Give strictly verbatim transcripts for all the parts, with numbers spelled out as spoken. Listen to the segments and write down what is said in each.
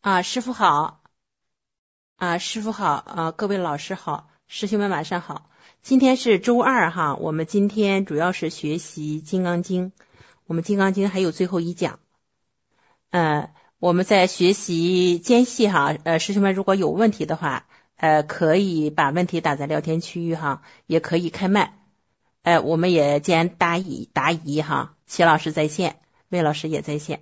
啊，师傅好。啊，师傅好。啊，各位老师好，师兄们晚上好。今天是周二哈，我们今天主要是学习金刚经，我们金刚经还有最后一讲。呃，我们在学习间隙哈，呃，师兄们如果有问题的话，呃，可以把问题打在聊天区域哈，也可以开麦。呃，我们也兼答疑答疑哈，齐老师在线，魏老师也在线。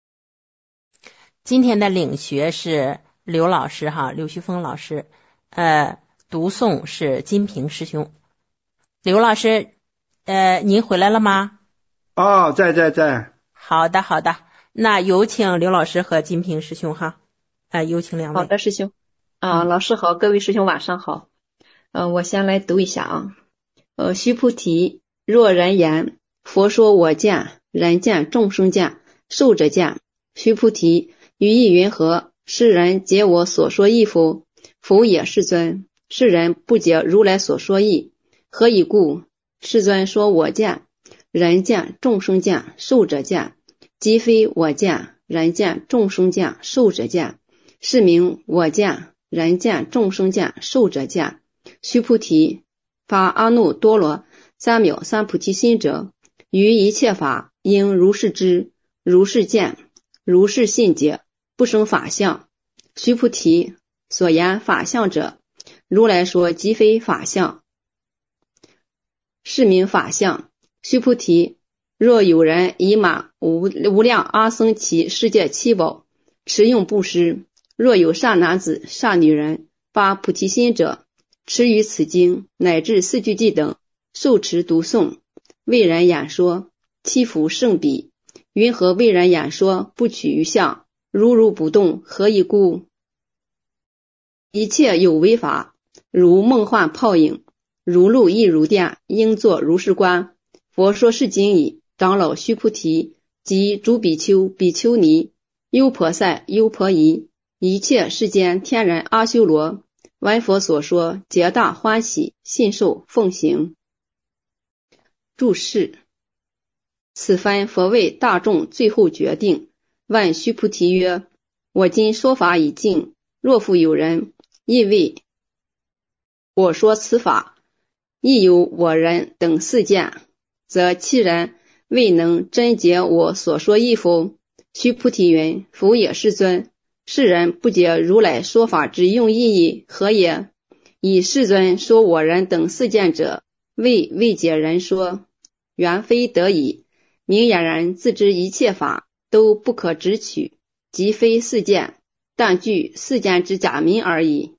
今天的领学是刘老师哈，刘旭峰老师，呃，读诵是金平师兄。刘老师，呃，您回来了吗？ 哦，在在在。 好的好的，那有请刘老师和金平师兄哈，呃，有请两位。 好的，师兄。啊， 嗯、 老师好，各位师兄晚上好。呃，我先来读一下啊。呃，须菩提，若人言，佛说我见，人见，众生见，寿者见。须菩提，于意云何？世人解我所说义否？否也，世尊。世人不解如来所说义，何以故？世尊说我见，人见，众生见，寿者见，即非我见，人见，众生见，寿者见，是名我见，人见，众生见，寿者见。须菩提，发阿耨多罗三藐三菩提心者，于一切法应如是知，如是见，如是信解，不生法相。须菩提，所言法相者，如来说即非法相，是名法相。须菩提，若有人以马无无量阿僧祇世界七宝，持用布施，若有善男子善女人发菩提心者，持于此经乃至四句偈等，受持读诵，为人演说，七福胜彼。云何为人演说，不取于相，如如不动？何以故？一切有为法，如梦幻泡影，如露亦如电，应作如是观。佛说是经已，长老须菩提及诸比丘、比丘尼、优婆塞、优婆夷，一切世间天人阿修罗，闻佛所说，皆大欢喜，信受奉行。注释：此番佛为大众最后决定，问须菩提曰：我今说法已尽，若复有人因为我说此法，亦有我人等四见，则其人未能真解我所说义否？须菩提云：否也，世尊。世人不解如来说法之用意义，何也？以世尊说我人等四见者，为未解人说，原非得已。明眼人自知一切法都不可直取，即非四见，但具四见之假名而已。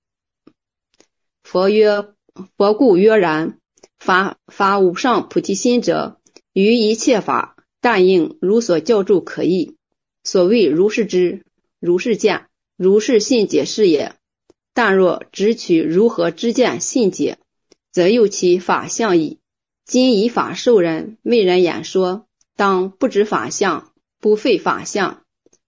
佛曰：佛故曰然。发发无上菩提心者，于一切法但应如所教住可译。所谓如是知，如是见，如是信解是也。但若只取如何知见信解，则又其法相矣。今以法授人，为人演说，当不知法相，不废法相，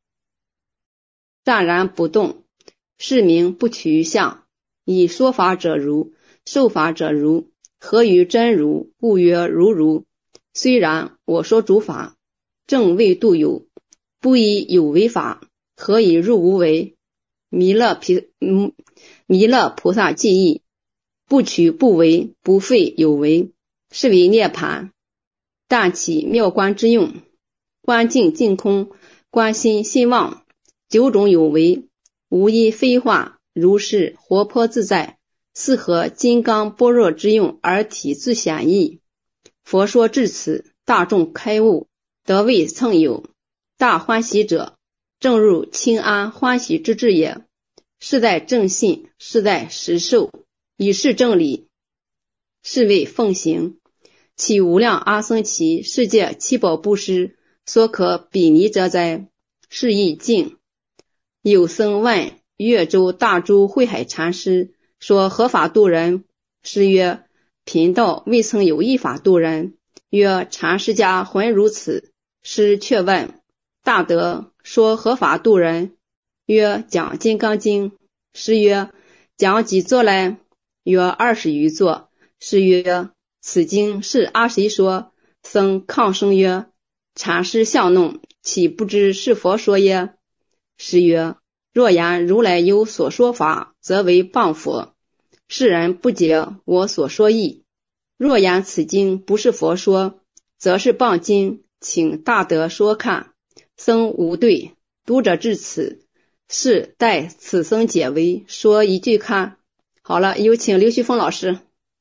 湛然不动，是名不取于相。以说法者如，受法者如，何于真如？故曰如如。虽然我说诸法，正为度有，不以有为法，何以入无为？弥勒毗弥勒菩萨记忆，不取不为，不废有为，是为涅槃。但起妙观之用，观境净空，观心心妄，九种有为，无一非化，如是活泼自在，似合金刚般若之用，而体自显异。佛说至此，大众开悟，得未曾有，大欢喜者，正入清安欢喜之至也。是在正信，是在实受，以是正理，是为奉行。其无量阿僧祇世界七宝布施，所可比拟者哉？是亦净。有僧问越州大珠慧海禅师说：何法度人？师曰：贫道未曾有一法度人。曰：禅师家浑如此。师却问：大德说何法度人？曰：讲金刚经。师曰：讲几座来？曰：二十余座。师曰：此经是阿谁说？僧抗声曰：禅师笑弄，岂不知是佛说耶？师曰： 若然如来有所说法，则为谤佛。世人不解我所说义。若然此经不是佛说，则是谤经，请大德说看。僧无对。读者至此，是待此僧解为，说一句看。好了，有请刘旭峰老师。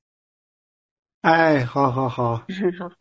哎，好好好。 好。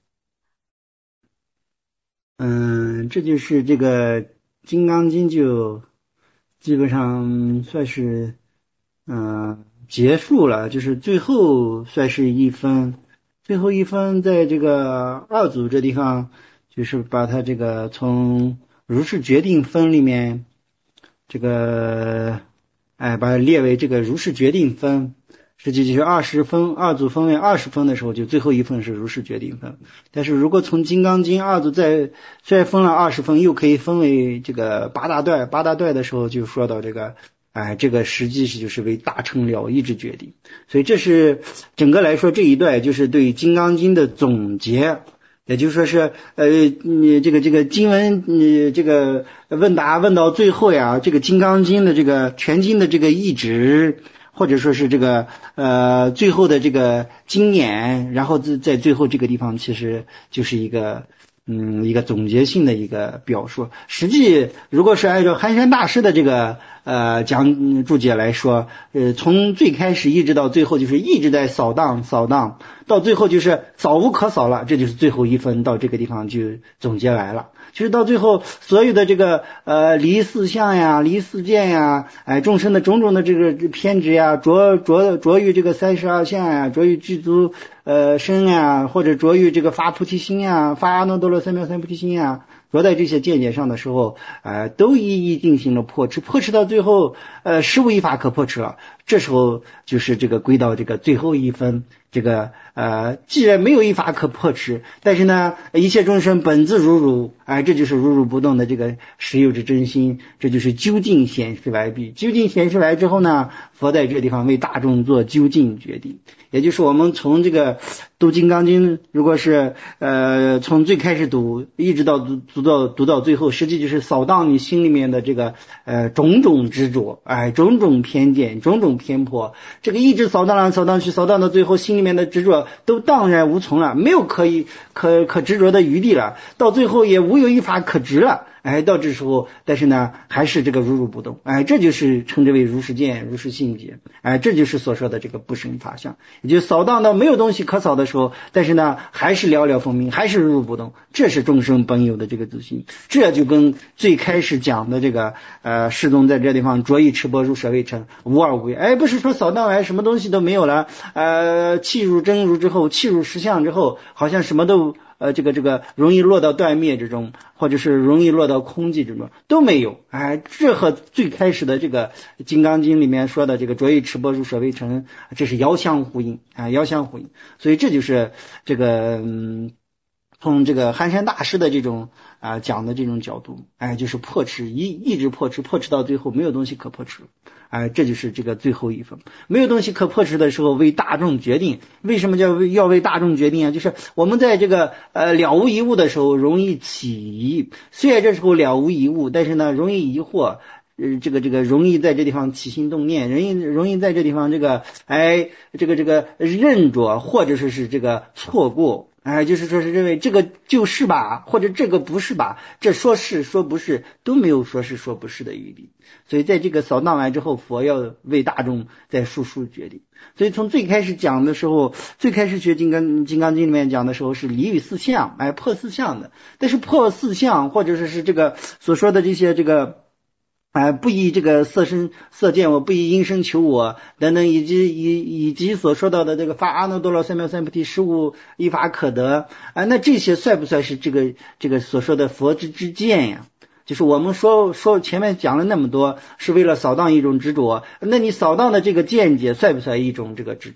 嗯，这就是这个《金刚经》就基本上算是嗯、呃、结束了，就是最后算是一分，最后一分在这个二组这地方，就是把它这个从如是决定分里面这个哎把它列为这个如是决定分。实际就是二十分，二组分为二十分的时候，就最后一分是如是决定分。但是如果从金刚经二组再再分了二十分，又可以分为这个八大段，八大段的时候就说到这个，哎，这个实际是就是为大乘了义之决定。所以这是整个来说这一段就是对金刚经的总结。也就是说是呃你这个这个经文你这个问答问到最后呀，这个金刚经的这个全经的这个义旨，或者说是这个呃最后的这个经验，然后在在最后这个地方其实就是一个嗯一个总结性的一个表述。实际如果是按照寒山大师的这个呃讲注解来说，呃从最开始一直到最后就是一直在扫荡扫荡，到最后就是扫无可扫了，这就是最后一分，到这个地方就总结来了。就是到最后所有的这个呃离四相呀，离四见呀，哎众生的种种的这个偏执呀，着着着于这个三十二相呀，着于具足呃身呀，或者着于这个发菩提心呀，发阿耨多罗三藐三菩提心呀，着在这些见解上的时候，呃都一一进行了破斥，破斥到最后呃实无一法可破斥了。这时候就是这个归到这个最后一分，这个呃既然没有一法可破斥，但是呢一切众生本自如如，哎，这就是如如不动的这个实有之真心，这就是究竟显示来毕。究竟显示来之后呢，佛在这地方为大众做究竟决定。也就是我们从这个读金刚经，如果是呃从最开始读一直到读读到读到最后，实际就是扫荡你心里面的这个呃种种执着，哎，种种偏见，种种偏颇，这个一直扫荡来扫荡去，扫荡到最后心里面的执着都荡然无从了，没有可以可可执着的余地了，到最后也无有一法可执了。哎，到这时候，但是呢，还是这个如如不动，哎，这就是称之为如是见、如是性解，哎，这就是所说的这个不生法相，也就扫荡到没有东西可扫的时候，但是呢，还是了了分明，还是如如不动，这是众生本有的这个自信，这就跟最开始讲的这个呃，世宗在这地方着意持钵入舍卫城，无二无别，哎，不是说扫荡完什么东西都没有了，呃，气入真如之后，气入实相之后，好像什么都。呃，这个这个容易落到断灭之中，或者是容易落到空寂之中，都没有。哎，这和最开始的这个《金刚经》里面说的这个着意持钵入舍卫城，这是遥相呼应啊，遥相呼应。所以这就是这个嗯，从这个寒山大师的这种啊、呃、讲的这种角度，哎，就是破斥一一直破斥，破斥到最后没有东西可破斥了。哎，这就是这个最后一分，没有东西可破斥的时候，为大众决定。为什么叫要为大众决定啊？就是我们在这个呃了无一物的时候，容易起疑。虽然这时候了无一物，但是呢，容易疑惑。呃，这个这个容易在这地方起心动念，容易容易在这地方这个哎这个这个认着，或者是是这个错过。哎，就是说是认为这个就是吧，或者这个不是吧，这说是说不是都没有说是说不是的余地。所以在这个扫荡完之后，佛要为大众在述说决定。所以从最开始讲的时候，最开始学金刚金刚经里面讲的时候是离与四相，哎，破四相的。但是破四相或者是是这个所说的这些这个。哎，不以这个色身色见我，不以音声求我等等，以及以以及所说到的这个发阿耨多罗三藐三菩提实无一法可得啊，那这些算不算是这个这个所说的佛之之见呀？就是我们说说前面讲了那么多，是为了扫荡一种执着，那你扫荡的这个见解算不算一种这个执着？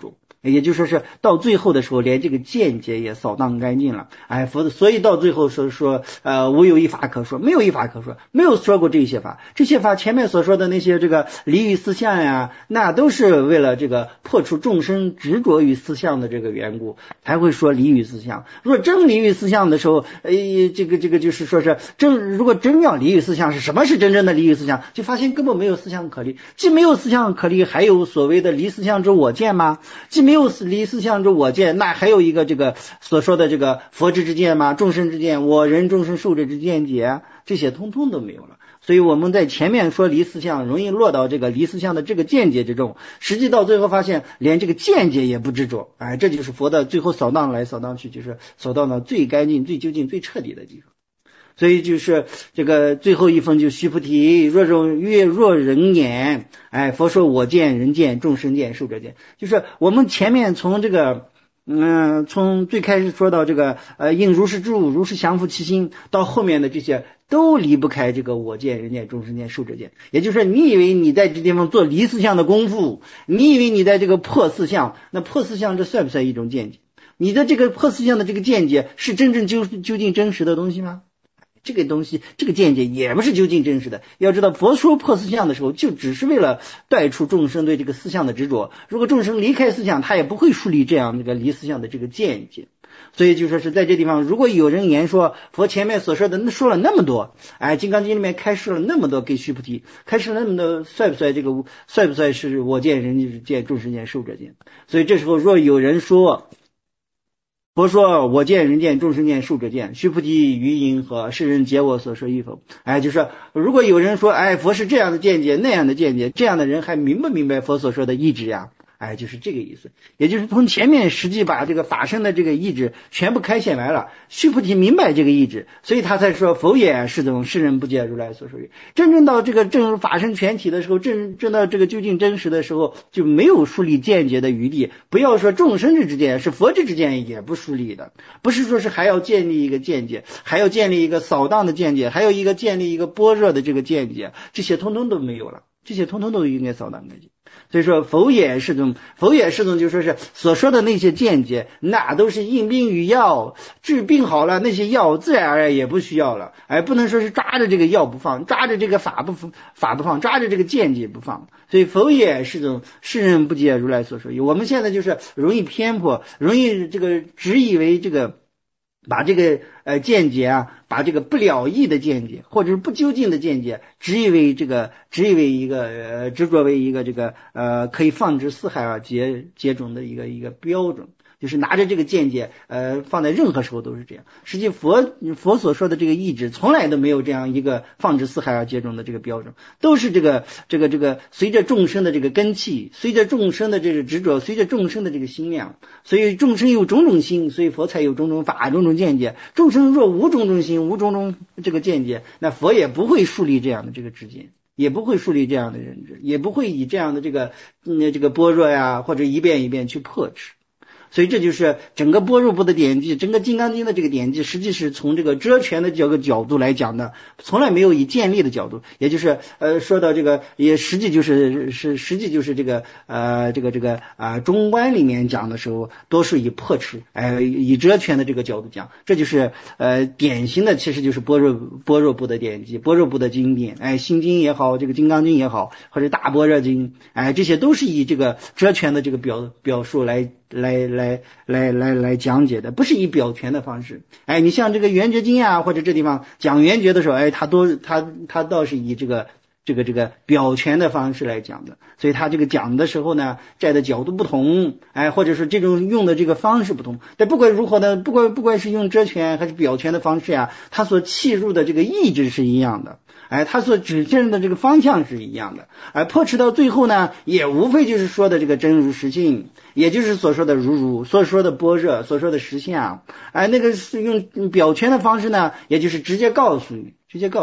也就是说是到最后的时候，连这个见解也扫荡干净了。哎，佛所以到最后说说呃，无有一法可说，没有一法可说，没有说过这些法。这些法前面所说的那些这个离欲四相呀，那都是为了这个破除众生执着于四相的这个缘故，才会说离欲四相。如果真离欲四相的时候，呃，这个这个就是说是真，如果真要离欲四相，是什么是真正的离欲四相？就发现根本没有四相可离，既没有四相可离，还有所谓的离四相之我见吗？既没有离四相之我见，那还有一个这个所说的这个佛智之见吗？众生之见，我人众生寿者之见解，这些通通都没有了。所以我们在前面说离四相，容易落到这个离四相的这个见解之中，实际到最后发现连这个见解也不执着。哎，这就是佛的最后扫荡来扫荡去，就是扫荡到最干净、最究竟、最彻底的地方。所以就是这个最后一封就须菩提，若众越若人言，哎，佛说我见人见众生见寿者见，就是我们前面从这个嗯，从最开始说到这个呃应如是住，如是降伏其心，到后面的这些都离不开这个我见人见众生见寿者见。也就是说，你以为你在这地方做离四相的功夫，你以为你在这个破四相，那破四相这算不算一种见解？你的这个破四相的这个见解是真正究究竟真实的东西吗？这个东西，这个见解也不是究竟真实的。要知道，佛说破四相的时候，就只是为了断除众生对这个四相的执着。如果众生离开四相，他也不会树立这样这个离四相的这个见解。所以就说是在这地方，如果有人言说佛前面所说的说了那么多，哎，《金刚经》里面开示了那么多给须菩提，开示了那么多，算不算这个算不算是我见人见众生见寿者见？所以这时候若有人说，佛说我见人见众生见寿者见，须菩提于因何？世人解我所说与否？哎，就是如果有人说，哎，佛是这样的见解那样的见解，这样的人还明不明白佛所说的意志呀？哎，就是这个意思。也就是从前面实际把这个法身的这个意志全部开显完了，须菩提明白这个意志，所以他才说佛也是种世人不解如来所说语。真正到这个正法身全体的时候，正正到这个究竟真实的时候，就没有树立见解的余地。不要说众生之之见，是佛之之见也不树立的。不是说是还要建立一个见解，还要建立一个扫荡的见解，还有一个建立一个般若的这个见解，这些通通都没有了，这些通通都应该扫荡干净。所以说佛也是种，佛也是种，就说是所说的那些见解，那都是应病与药，治病好了，那些药自然而然也不需要了。哎，不能说是抓着这个药不放，抓着这个法不法不放，抓着这个见解不放。所以佛也是种世人不解如来所说语。我们现在就是容易偏颇，容易这个只以为这个把这个呃见解啊，把这个不了义的见解或者是不究竟的见解，只以为这个只以为一个呃执着为一个这个呃可以放之四海而皆皆准的一个一个标准。就是拿着这个见解，呃，放在任何时候都是这样。实际佛佛所说的这个意志，从来都没有这样一个放之四海而皆准的这个标准，都是这个这个这个随着众生的这个根器，随着众生的这个执着，随着众生的这个心量，所以众生有种种心，所以佛才有种种法、种种见解。众生若无种种心、无种种这个见解，那佛也不会树立这样的这个知见。也不会树立这样的认知，也不会以这样的这个嗯这个般若呀，或者一遍一遍去破斥。所以这就是整个般若部的典籍，整个金刚经的这个典籍，实际是从这个遮权的这个角度来讲的，从来没有以建立的角度，也就是呃说到这个，也实际就是是实际就是这个呃这个这个啊、呃、中观里面讲的时候，都是以破斥，呃以遮权的这个角度讲，这就是呃典型的，其实就是般若般若部的典籍，般若部的经典，哎心经也好，这个金刚经也好，或者大般若经，哎这些都是以这个遮权的这个表表述来。来来来来来讲解的，不是以表权的方式。哎，你像这个圆觉经啊，或者这地方讲圆觉的时候，哎，他都他他倒是以这个这个这个表权的方式来讲的，所以他这个讲的时候呢，站的角度不同，哎，或者是这种用的这个方式不同。但不管如何呢，不管不管是用遮权还是表权的方式呀，他所契入的这个意志是一样的。哎，他所指正的这个方向是一样的，而破斥到最后呢，也无非就是说的这个真如实性，也就是所说的如如，所说的般若，所说的实相。哎，那个是用表权的方式呢，也就是直接告诉你，直接告诉你，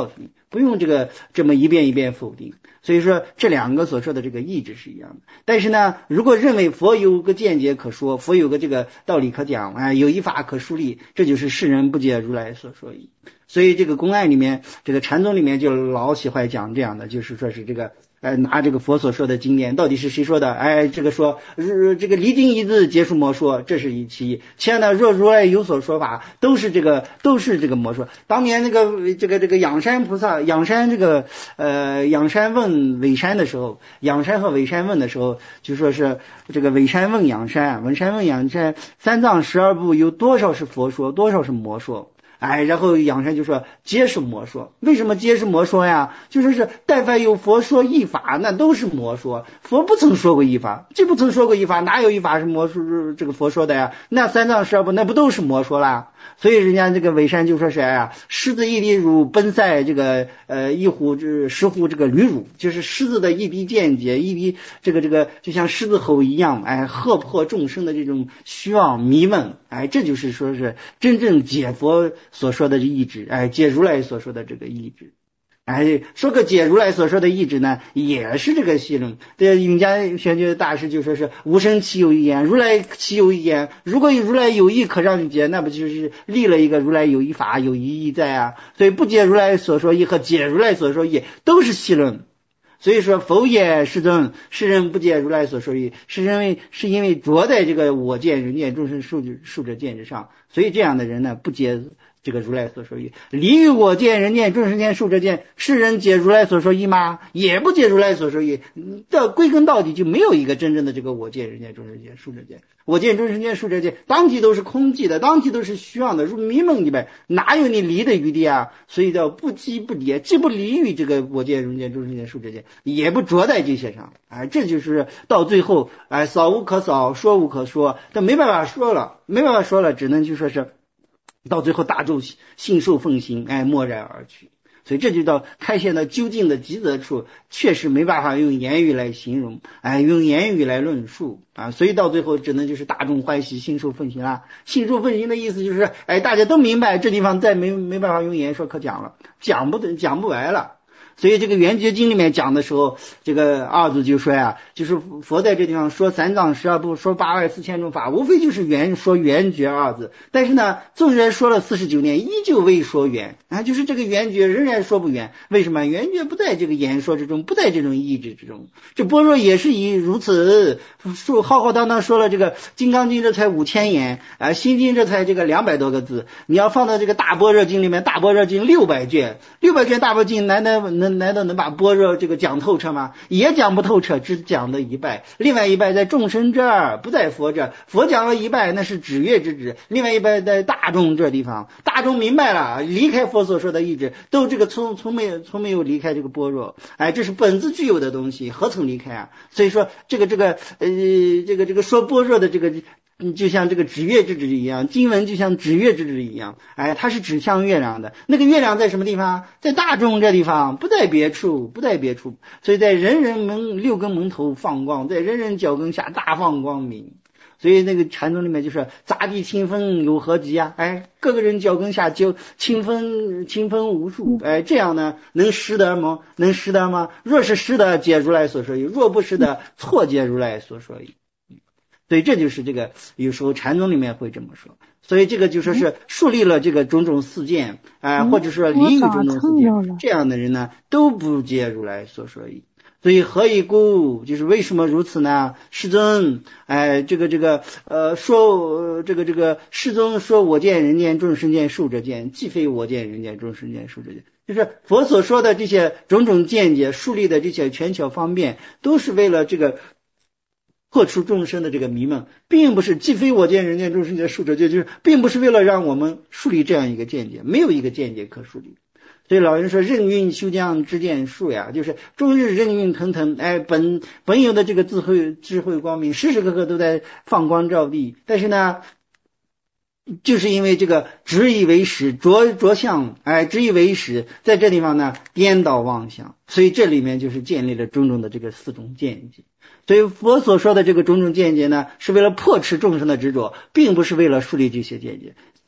不用这个这么一遍一遍否定。所以说这两个所说的这个意志是一样的。但是呢，如果认为佛有个见解可说，佛有个这个道理可讲，啊，有一法可树立，这就是世人不解如来所说义。所以这个公案里面，这个禅宗里面就老喜欢讲这样的，就是说是这个呃，拿这个佛所说的经典到底是谁说的？哎，这个说这个离经一字皆是魔说，这是一其一。其二呢，若如来有所说法，都是这个都是这个魔说。当年那个这个这个仰山菩萨，仰山这个呃仰山问尾山的时候，仰山和尾山问的时候，就说是这个尾山问仰山，尾山问仰山，三藏十二部有多少是佛说，多少是魔说？哎，然后仰山就说皆是魔说。为什么皆是魔说呀？就说是但凡有佛说一法，那都是魔说。佛不曾说过一法，既不曾说过一法，哪有一法是魔说这个佛说的呀？那三藏十二部那不都是魔说啦？所以人家这个尾山就说是哎呀，狮子一滴乳奔赛这个呃一壶这十壶这个驴乳，就是狮子的一滴见解，一滴这个这个就像狮子吼一样，哎，喝破众生的这种虚妄迷问，哎，这就是说是真正解佛所说的意志，哎，解如来所说的这个意志。哎，说个解如来所说的意志呢，也是这个戏论。这永嘉玄觉大师就说是无生其有一言，如来其有一言。如果如来有意可让你解，那不就是立了一个如来有一法有一义在啊？所以不解如来所说义和解如来所说义都是戏论。所以说否也世尊，世人不解如来所说义，是因为是因为着在这个我见人见众生寿寿者见之上，所以这样的人呢不解这个如来所说义。离于我见人见众生见寿者见，世人解如来所说义吗？也不解如来所说义。到归根到底就没有一个真正的这个我见人见众生见寿者见。我见众生见寿者见当体都是空寂的，当体都是虚妄的，如迷梦里边哪有你离的余地啊？所以叫不积不离，既不离于这个我见人见众生见寿者见，也不着在这些上。哎，这就是到最后哎，扫无可扫，说无可说，这没办法说了，没办法说了，只能就说是到最后大众信受奉行，哎，默然而去。所以这就到开现到究竟的极则处，确实没办法用言语来形容，哎，用言语来论述啊，所以到最后只能就是大众欢喜，信受奉行啦。信受奉行的意思就是，哎，大家都明白，这地方再没没办法用言说可讲了，讲不讲不完了。所以这个圆觉经里面讲的时候，这个二祖就说呀，就是佛在这地方说三藏十二部，说八万四千种法，无非就是圆说圆觉二字。但是呢，纵然说了四十九年，依旧未说圆啊，就是这个圆觉仍然说不圆。为什么？圆觉不在这个言说之中，不在这种意志之中。这般若也是以如此说浩浩荡荡说了这个金刚经，这才五千言啊，心经这才这个两百多个字。你要放到这个大般若经里面，大般若经六百卷，六百卷大般若经难道能难道能把般若这个讲透彻吗？也讲不透彻，只讲的一半。另外一半在众生这儿，不在佛这儿。佛讲了一半，那是指月之指；另外一半在大众这地方，大众明白了，离开佛所说的意志，都这个从从没从没有离开这个般若。哎，这是本自具有的东西，何曾离开啊？所以说这个这个呃这个这个说般若的这个。嗯，就像这个指月之指一样，经文就像指月之指一样，哎，它是指向月亮的。那个月亮在什么地方？在大众这地方，不在别处，不在别处。所以在人人门六根蒙头放光，在人人脚跟下大放光明。所以那个禅宗里面就是杂地清风有何极啊？哎，各个人脚跟下就清风清风无数，哎，这样呢能识得吗？能识得吗？若是识得，解如来所说义；若不识得，错解如来所说义。所以这就是这个有时候禅宗里面会这么说，所以这个就说是树立了这个种种四见啊、呃，或者说离于种种四见，这样的人呢都不解如来所说义。所以何以故？就是为什么如此呢？世尊，哎，这个这个呃说、呃、这个这个世尊说我见人见众生见寿者见，既非我见人见众生见寿者见。就是佛所说的这些种种见解树立的这些权巧方便，都是为了这个破除众生的这个迷梦，并不是既非我见人见众生见寿者见，就是并不是为了让我们树立这样一个见解，没有一个见解可树立。所以老人说任运修将之见术呀，就是终日任运腾腾，哎，本本有的这个智慧智慧光明时时刻刻都在放光照地，但是呢就是因为这个执以为实，着着相，哎，执以为实，在这地方呢颠倒妄想，所以这里面就是建立了种种的这个四种见解。所以佛所说的这个种种见解呢，是为了破斥众生的执着，并不是为了树立这些见解。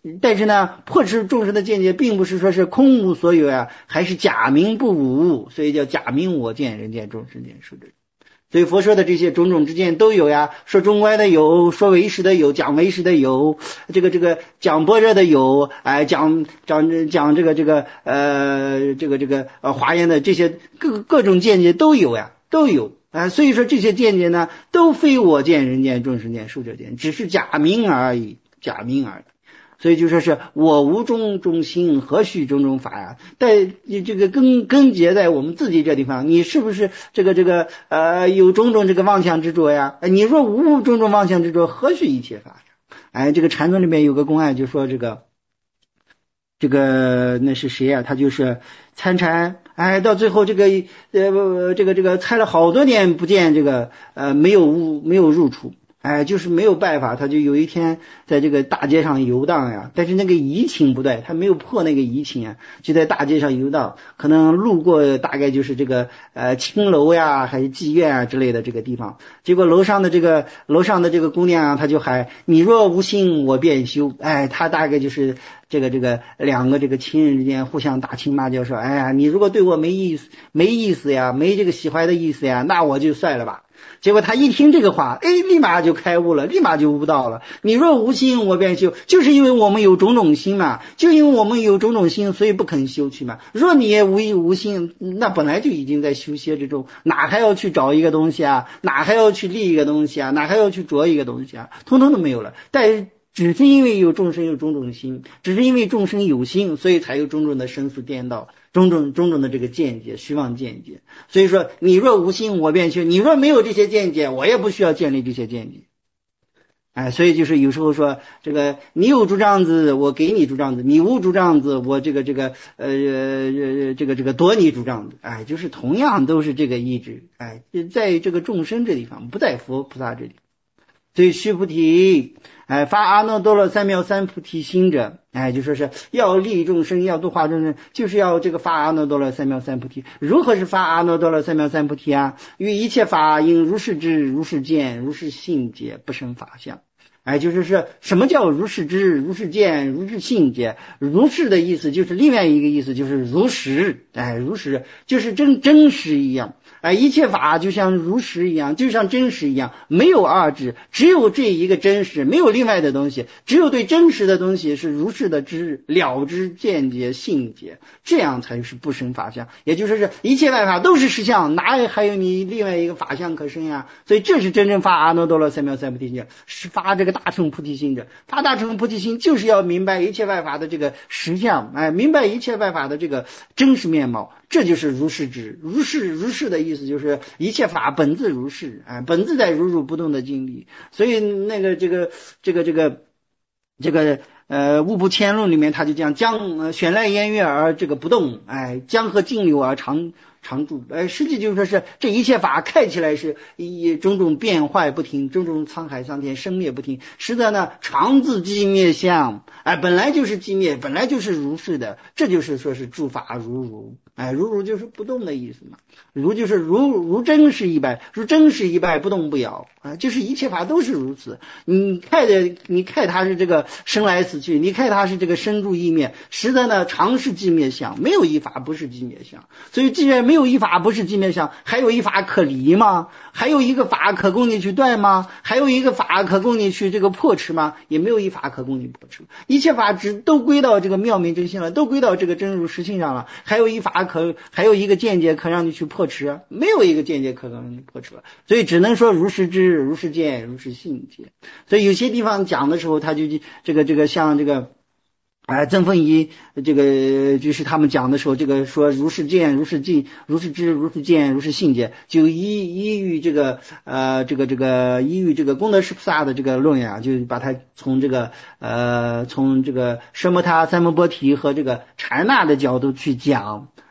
但是呢，破斥众生的见解并不是说是空无所有啊，还是假名不无，所以叫假名我见，人见众生见寿者。所以佛说的这些种种之见都有呀，说中观的有，说唯识的有，讲唯识的有，这个这个讲般若的有，哎，讲讲讲这个这个呃这个这个呃华严的这些各各种见解都有呀，都有啊。所以说这些见解呢，都非我见、人见、众生见、寿者见，只是假名而已，假名而已。所以就说是我无种种心，何须种种法呀？但这个根根结在我们自己这地方，你是不是这个这个呃有种种这个妄想执着呀？你若无种种妄想执着，何须一切法呀？哎，这个禅宗里面有个公案，就说这个这个那是谁呀？他就是参禅，哎，到最后这个呃这个这个参了好多年不见这个呃没有悟没有入处。哎，就是没有办法，他就有一天在这个大街上游荡呀，但是那个疫情不对，他没有破那个疫情啊，就在大街上游荡，可能路过大概就是这个呃青楼呀，还是妓院啊之类的这个地方，结果楼上的这个楼上的这个姑娘啊，她就喊你若无心，我便休。哎，她大概就是这个这个两个这个亲人之间互相打情骂俏，说哎呀，你如果对我没意思没意思呀，没这个喜欢的意思呀，那我就算了吧。结果他一听这个话，哎，立马就开悟了，立马就悟道了。你若无心，我便修，就是因为我们有种种心嘛，就因为我们有种种心，所以不肯修去嘛。若你也无意无心，那本来就已经在修歇之中，哪还要去找一个东西啊？哪还要去立一个东西啊？哪还要去着一个东西啊？通通都没有了。但是只是因为有众生有种种心，只是因为众生有心，所以才有种种的生死颠倒，种种种种的这个见解，虚妄见解。所以说你若无心，我便修，你若没有这些见解，我也不需要建立这些见解。哎，所以就是有时候说这个你有竹杖子，我给你竹杖子；你无竹杖子，我这个这个呃呃这个这个夺你竹杖子。哎，就是同样都是这个意志。哎，在这个众生这地方，不在佛菩萨这里。所以须菩提，哎，发阿耨多罗三藐三菩提心者，哎，就说是要利众生，要度化众生，就是要这个发阿耨多罗三藐三菩提。如何是发阿耨多罗三藐三菩提啊？于一切法应如是知，如是见，如是信解，不生法相。哎，就是说什么叫如是知，如是见，如是信解？如是的意思就是另外一个意思，就是如实。哎，如实就是真真实一样。哎，一切法就像如实一样，就像真实一样，没有二致，只有这一个真实，没有另外的东西，只有对真实的东西是如是的知了知见解信解，这样才是不生法相。也就是说是一切万法都是实相，哪还有你另外一个法相可生呀？所以这是真正发阿耨多罗三藐三菩提心，是发这个大乘菩提心者。发大乘菩提心就是要明白一切万法的这个实相，哎，明白一切万法的这个真实面貌，这就是如是知。如是如是的意思就是一切法本自如是，哎，本自在如如不动的经历。所以那个这个这个这个这个呃《物部迁论》里面他就讲江呃选来烟月而这个不动，哎，江河静流而常常住。哎，实际就是说是这一切法看起来是以种种变坏不停，种种沧海桑田生灭不停，实则呢常自寂灭相，哎，本来就是寂灭，本来就是如是的，这就是说是诸法如如。哎，如如就是不动的意思嘛，如就是如如真实一般，如真实一般不动不摇啊，就是一切法都是如此。你看着你看它是这个生来死去，你看它是这个生住异灭，实则呢常是寂灭相，没有一法不是寂灭相。所以既然没有一法不是寂灭相，还有一法可离吗？还有一个法可供你去断吗？还有一个法可供你去这个破斥吗？也没有一法可供你破斥。一切法只都归到这个妙明真心了，都归到这个真如实性上了，还有一法可还有一个见解可让你去破斥，没有一个见解可让你破斥了。所以只能说如是知，如是见，如是信解。所以有些地方讲的时候，他就这个这个像这个哎，曾凤仪这个就是他们讲的时候，这个说如是见，如是尽，如是知，如是见，如是信解，就依依于这个呃这个这个依于这个功德师菩萨的这个论呀，就把它从这个呃从这个奢摩他三摩波提和这个禅那的角度去讲。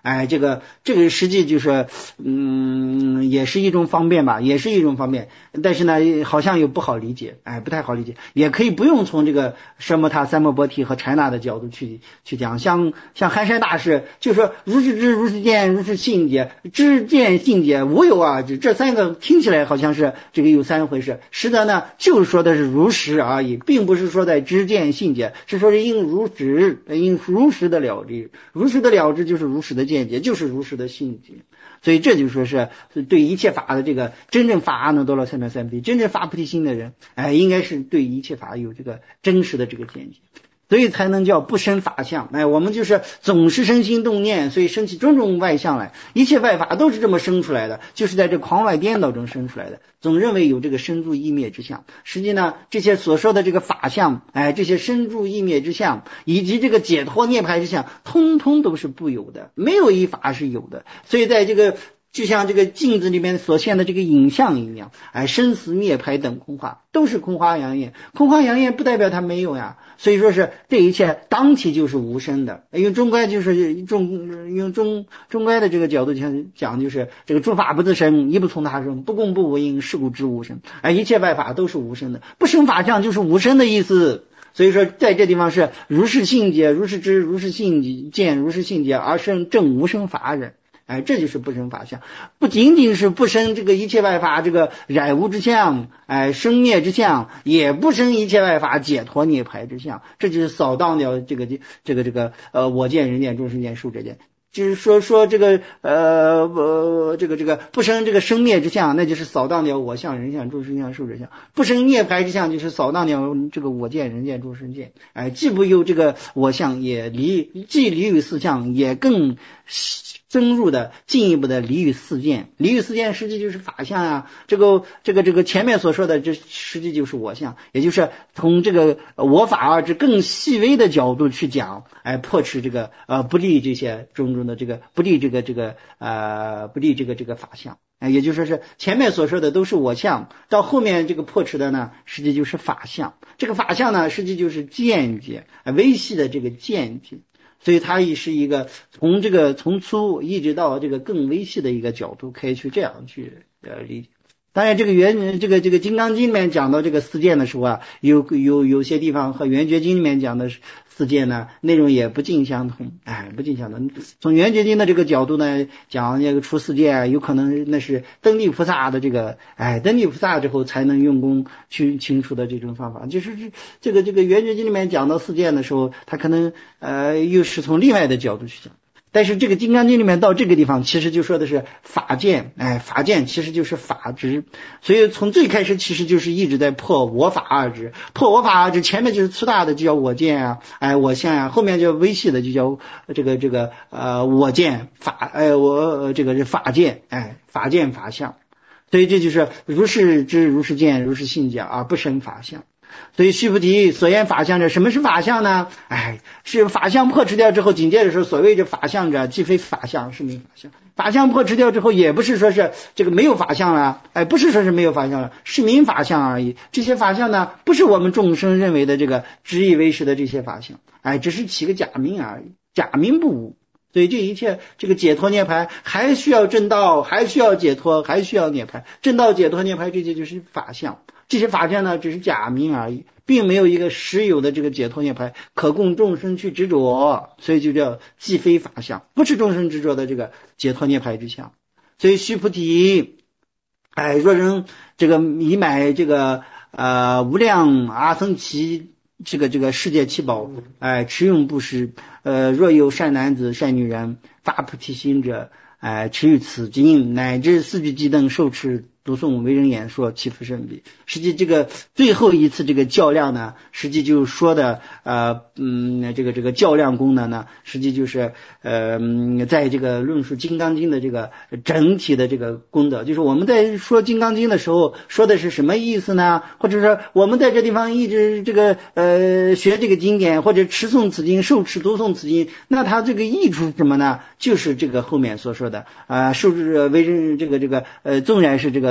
哎，这个这个实际就是嗯，也是一种方便吧，也是一种方便，但是呢好像又不好理解，哎，不太好理解。也可以不用从这个奢摩他、三摩波提和禅那的角度去去讲，像像寒山大师就说如是知、如是见、如是信解，知见信解无有啊，这三个听起来好像是这个有三回事，实则呢就说的是如实而已，并不是说在知见信解，是说是应如实，应如实的了知，如实的了知就是如实的见解，就是如实的信解。所以这就说是对一切法的这个真正发阿耨多罗三藐三菩提，真正发菩提心的人，哎，应该是对一切法有这个真实的这个见解，所以才能叫不生法相。哎，我们就是总是生心动念，所以生起种种外相来，一切外法都是这么生出来的，就是在这狂外颠倒中生出来的，总认为有这个生住异灭之相。实际呢，这些所说的这个法相，哎，这些生住异灭之相，以及这个解脱涅槃之相，通通都是不有的，没有一法是有的。所以在这个就像这个镜子里面所现的这个影像一样，哎，生死灭槃等空化都是空花阳焰，空花阳焰不代表它没有呀。所以说是这一切当体就是无生的，用中观就是中用中中观的这个角度讲讲，就是这个诸法不自生，一不从他生，不共不无因，是故知无生。哎，一切外法都是无生的，不生法相就是无生的意思。所以说在这地方是如是信解、如是知、如是信见、如是信解而生正无生法忍。哎，这就是不生法相，不仅仅是不生这个一切外法这个染污之相，哎，生灭之相，也不生一切外法解脱涅槃之相，这就是扫荡掉这个这个这个呃我见人见众生见寿者见，就是说说这个呃呃这个这个不生这个生灭之相，那就是扫荡掉我相人相众生相寿者相；不生涅槃之相，就是扫荡掉这个我见人见众生见。哎，既不有这个我相，也离既离于四相，也更深入的进一步的离于四见，离于四见实际就是法相啊，这个这个这个前面所说的这实际就是我相，也就是从这个我法二执更细微的角度去讲，哎，破斥这个呃不利这些种种的这个不利这个这个呃不利这个这个法相，哎，也就是说是前面所说的都是我相，到后面这个破斥的呢，实际就是法相，这个法相呢，实际就是见解，微细的这个见解。所以它也是一个从这个从粗一直到这个更微细的一个角度，可以去这样去呃理解。当然，这个原这个这个《金刚经》里面讲到这个四见的时候啊，有有有些地方和《圆觉经》里面讲的四见呢，内容也不尽相同，哎，不尽相同。从《圆觉经》的这个角度呢，讲那个出四见，有可能那是登地菩萨的这个，哎，登地菩萨之后才能用功去清除的这种方法。就是这个这个《圆觉经》里面讲到四见的时候，他可能呃又是从另外的角度去讲。但是这个《金刚经》里面到这个地方，其实就说的是法见，哎，法见其实就是法执，所以从最开始其实就是一直在破我法二执，破我法二执，前面就是粗大的就叫我见啊，哎，我相啊，后面就微细的就叫这个这个呃我见法，哎，我这个是法见，哎，法见法相，所以这就是如是知、如是见、如是信解而不生法相。所以须菩提所言法相者，什么是法相呢？哎，是法相破除掉之后，紧接着说所谓这法相者，既非法相，是名法相。法相破除掉之后，也不是说是这个没有法相了，哎，不是说是没有法相了，是名法相而已。这些法相呢，不是我们众生认为的这个执以为实的这些法相，哎，只是起个假名而已，假名不无。所以这一切这个解脱涅槃还需要正道，还需要解脱，还需要涅槃。正道解脱涅槃这些就是法相，这些法相呢只是假名而已，并没有一个实有的这个解脱涅槃可供众生去执着，所以就叫既非法相，不是众生执着的这个解脱涅槃之相。所以须菩提，哎，若人这个以买这个呃无量阿僧祇这个这个世界七宝，哎，持用布施，呃，若有善男子善女人发菩提心者，哎，持于此经乃至四句偈等受持读诵为人演说，其福甚彼。实际这个最后一次这个较量呢，实际就说的呃嗯这个这个较量功能呢，实际就是呃在这个论述金刚经的这个整体的这个功德，就是我们在说金刚经的时候说的是什么意思呢？或者说我们在这地方一直这个呃学这个经典，或者持诵此经，受持读诵此经，那它这个益处是什么呢？就是这个后面所说的啊、呃、受持为人这个这个呃纵然是这个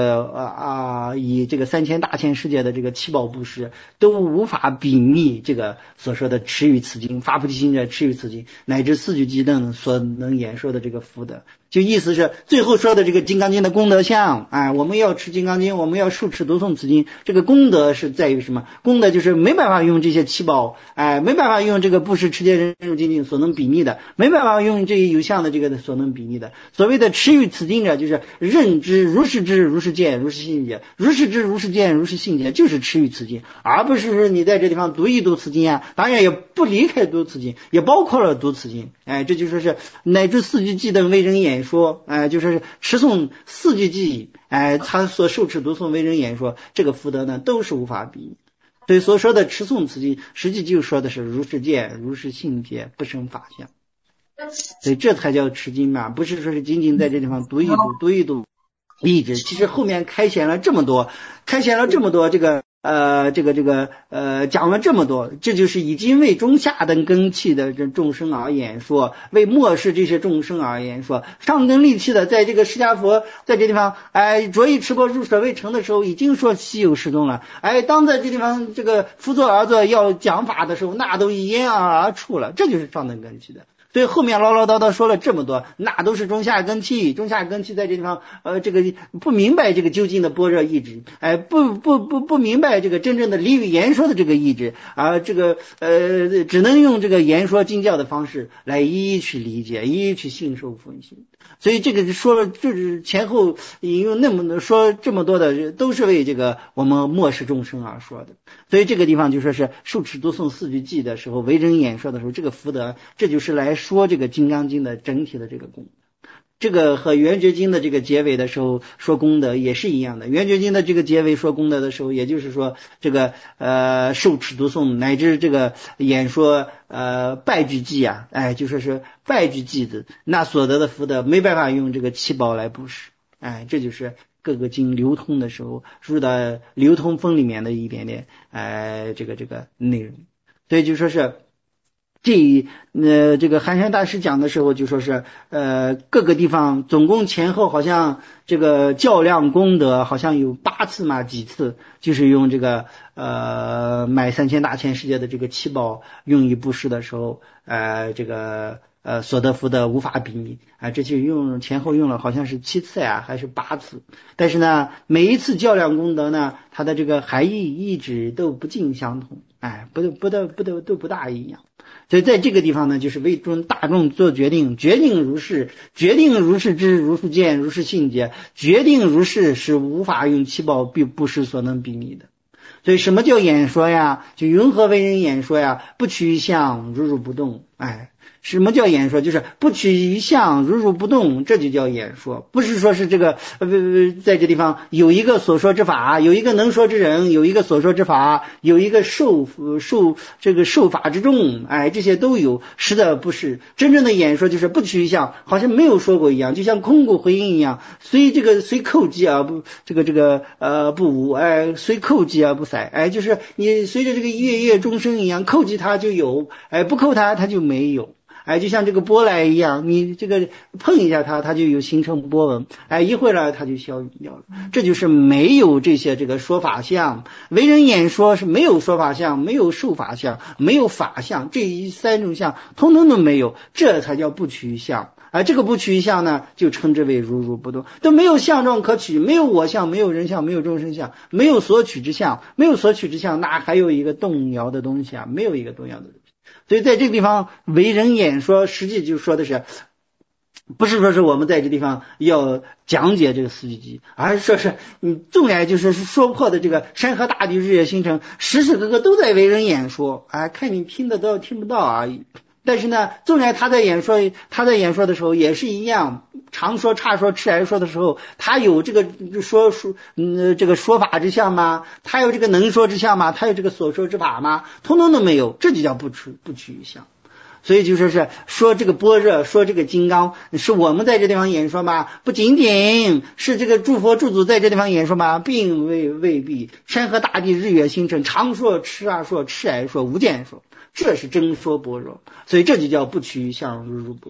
个啊以这个三千大千世界的这个七宝布施，都无法比拟这个所说的持于此经，发菩提心者持于此经，乃至四句偈等所能演说的这个福德。就意思是最后说的这个金刚经的功德相，哎，我们要持金刚经，我们要受持读诵此经，这个功德是在于什么？功德就是没办法用这些七宝，哎，没办法用这个布施持戒忍辱精进所能比拟的，没办法用这有相的这个所能比拟的。所谓的持于此经者，就是认知如是知如是见如是信解，如是知如是见如是信解，就是持于此经，而不是说你在这地方读一读此经啊，当然也不离开读此经，也包括了读此经，哎，这就说是乃至四句偈等为人演说，哎，就是持诵四句偈，哎，他所受持读诵为人演说，这个福德呢都是无法比拟。所以所说的持诵此经，实际就说的是如是见如是信解，不生法相。所以这才叫持经嘛，不是说是仅仅在这地方读一读读一读一直，其实后面开显了这么多，开显了这么多这个呃这个这个呃讲了这么多，这就是已经为中下等根器的这众生而言说，为末世这些众生而言说，上根利器的在这个释迦佛在这地方哎着意持钵入舍未成的时候已经说稀有失踪了，哎当在这地方这个辅佐而坐要讲法的时候，那都因而而出了，这就是上等根器的。所以后面唠唠叨叨说了这么多，那都是中下根器，中下根器在这地方呃这个不明白这个究竟的般若意志，哎不不不不明白这个真正的理语言说的这个意志，啊这个呃只能用这个言说经教的方式来一一去理解，一一去信受奉行。所以这个说了就是前后引用那么多说这么多的，都是为这个我们末世众生而说的。所以这个地方就说是受持读诵四句偈的时候，为人演说的时候，这个福德，这就是来说这个金刚经的整体的这个功德。这个和圆觉经的这个结尾的时候说功德也是一样的，圆觉经的这个结尾说功德的时候，也就是说这个呃受持读诵乃至这个演说呃拜句偈啊，哎就说是拜句偈的那所得的福德没办法用这个七宝来布施，哎这就是各个经流通的时候入到流通风里面的一点点哎这个这个内容。所以就说是这呃这个寒山大师讲的时候就说是呃各个地方总共前后好像这个较量功德好像有八次嘛几次，就是用这个呃买三千大千世界的这个七宝用于布施的时候呃这个呃所得福德无法比拟啊，这就用前后用了好像是七次呀还是八次，但是呢每一次较量功德呢它的这个含义意志都不尽相同，哎不不都不都都不大一样。所以在这个地方呢，就是为众大众做决定，决定如是，决定如是知，如是见，如是信解，决定如是是无法用七宝必不是所能比拟的。所以什么叫演说呀？就云何为人演说呀？不取一相，如如不动。哎，什么叫演说？就是不取一相，如如不动，这就叫演说。不是说是这个呃在这地方有一个所说之法，有一个能说之人，有一个所说之法，有一个受受这个受法之众，哎，这些都有，实的不是。真正的演说就是不取一相，好像没有说过一样，就像空谷回音一样，随这个随扣击啊不这个这个呃不无，哎随扣击啊不塞，哎就是你随着这个月月钟声一样，扣击它就有，哎不扣它它就没有。哎，就像这个波来一样，你这个碰一下它，它就有形成波纹，哎，一会儿了它就消掉了。这就是没有这些这个说法相，为人演说是没有说法相，没有受法相，没有法相，这一三种相通通都没有，这才叫不取相。啊，这个不取相呢，就称之为如如不动，都没有相状可取，没有我相，没有人相，没有众生相，没有所取之相，没有所取之相，那还有一个动摇的东西啊？没有一个动摇的东西。所以在这个地方为人演说，实际就说的是不是说是我们在这地方要讲解这个四句偈，而是说是你纵然就是说破的这个山河大地日月星辰，时时刻刻都在为人演说，哎，看你听得到听不到而已。但是呢，纵然他在演说，他在演说的时候也是一样，常说、差说、吃来说的时候，他有这个说说嗯这个说法之相吗？他有这个能说之相吗？他有这个所说之法吗？通通都没有，这就叫不取不取一相。所以就说是说这个般若，说这个金刚，是我们在这地方演说吗？不仅仅是这个诸佛诸祖在这地方演说吗？并未未必。山河大地日月星辰，常说、吃啊说、吃来说、无间说，这是真说般若。所以这就叫不取一相，如如不动。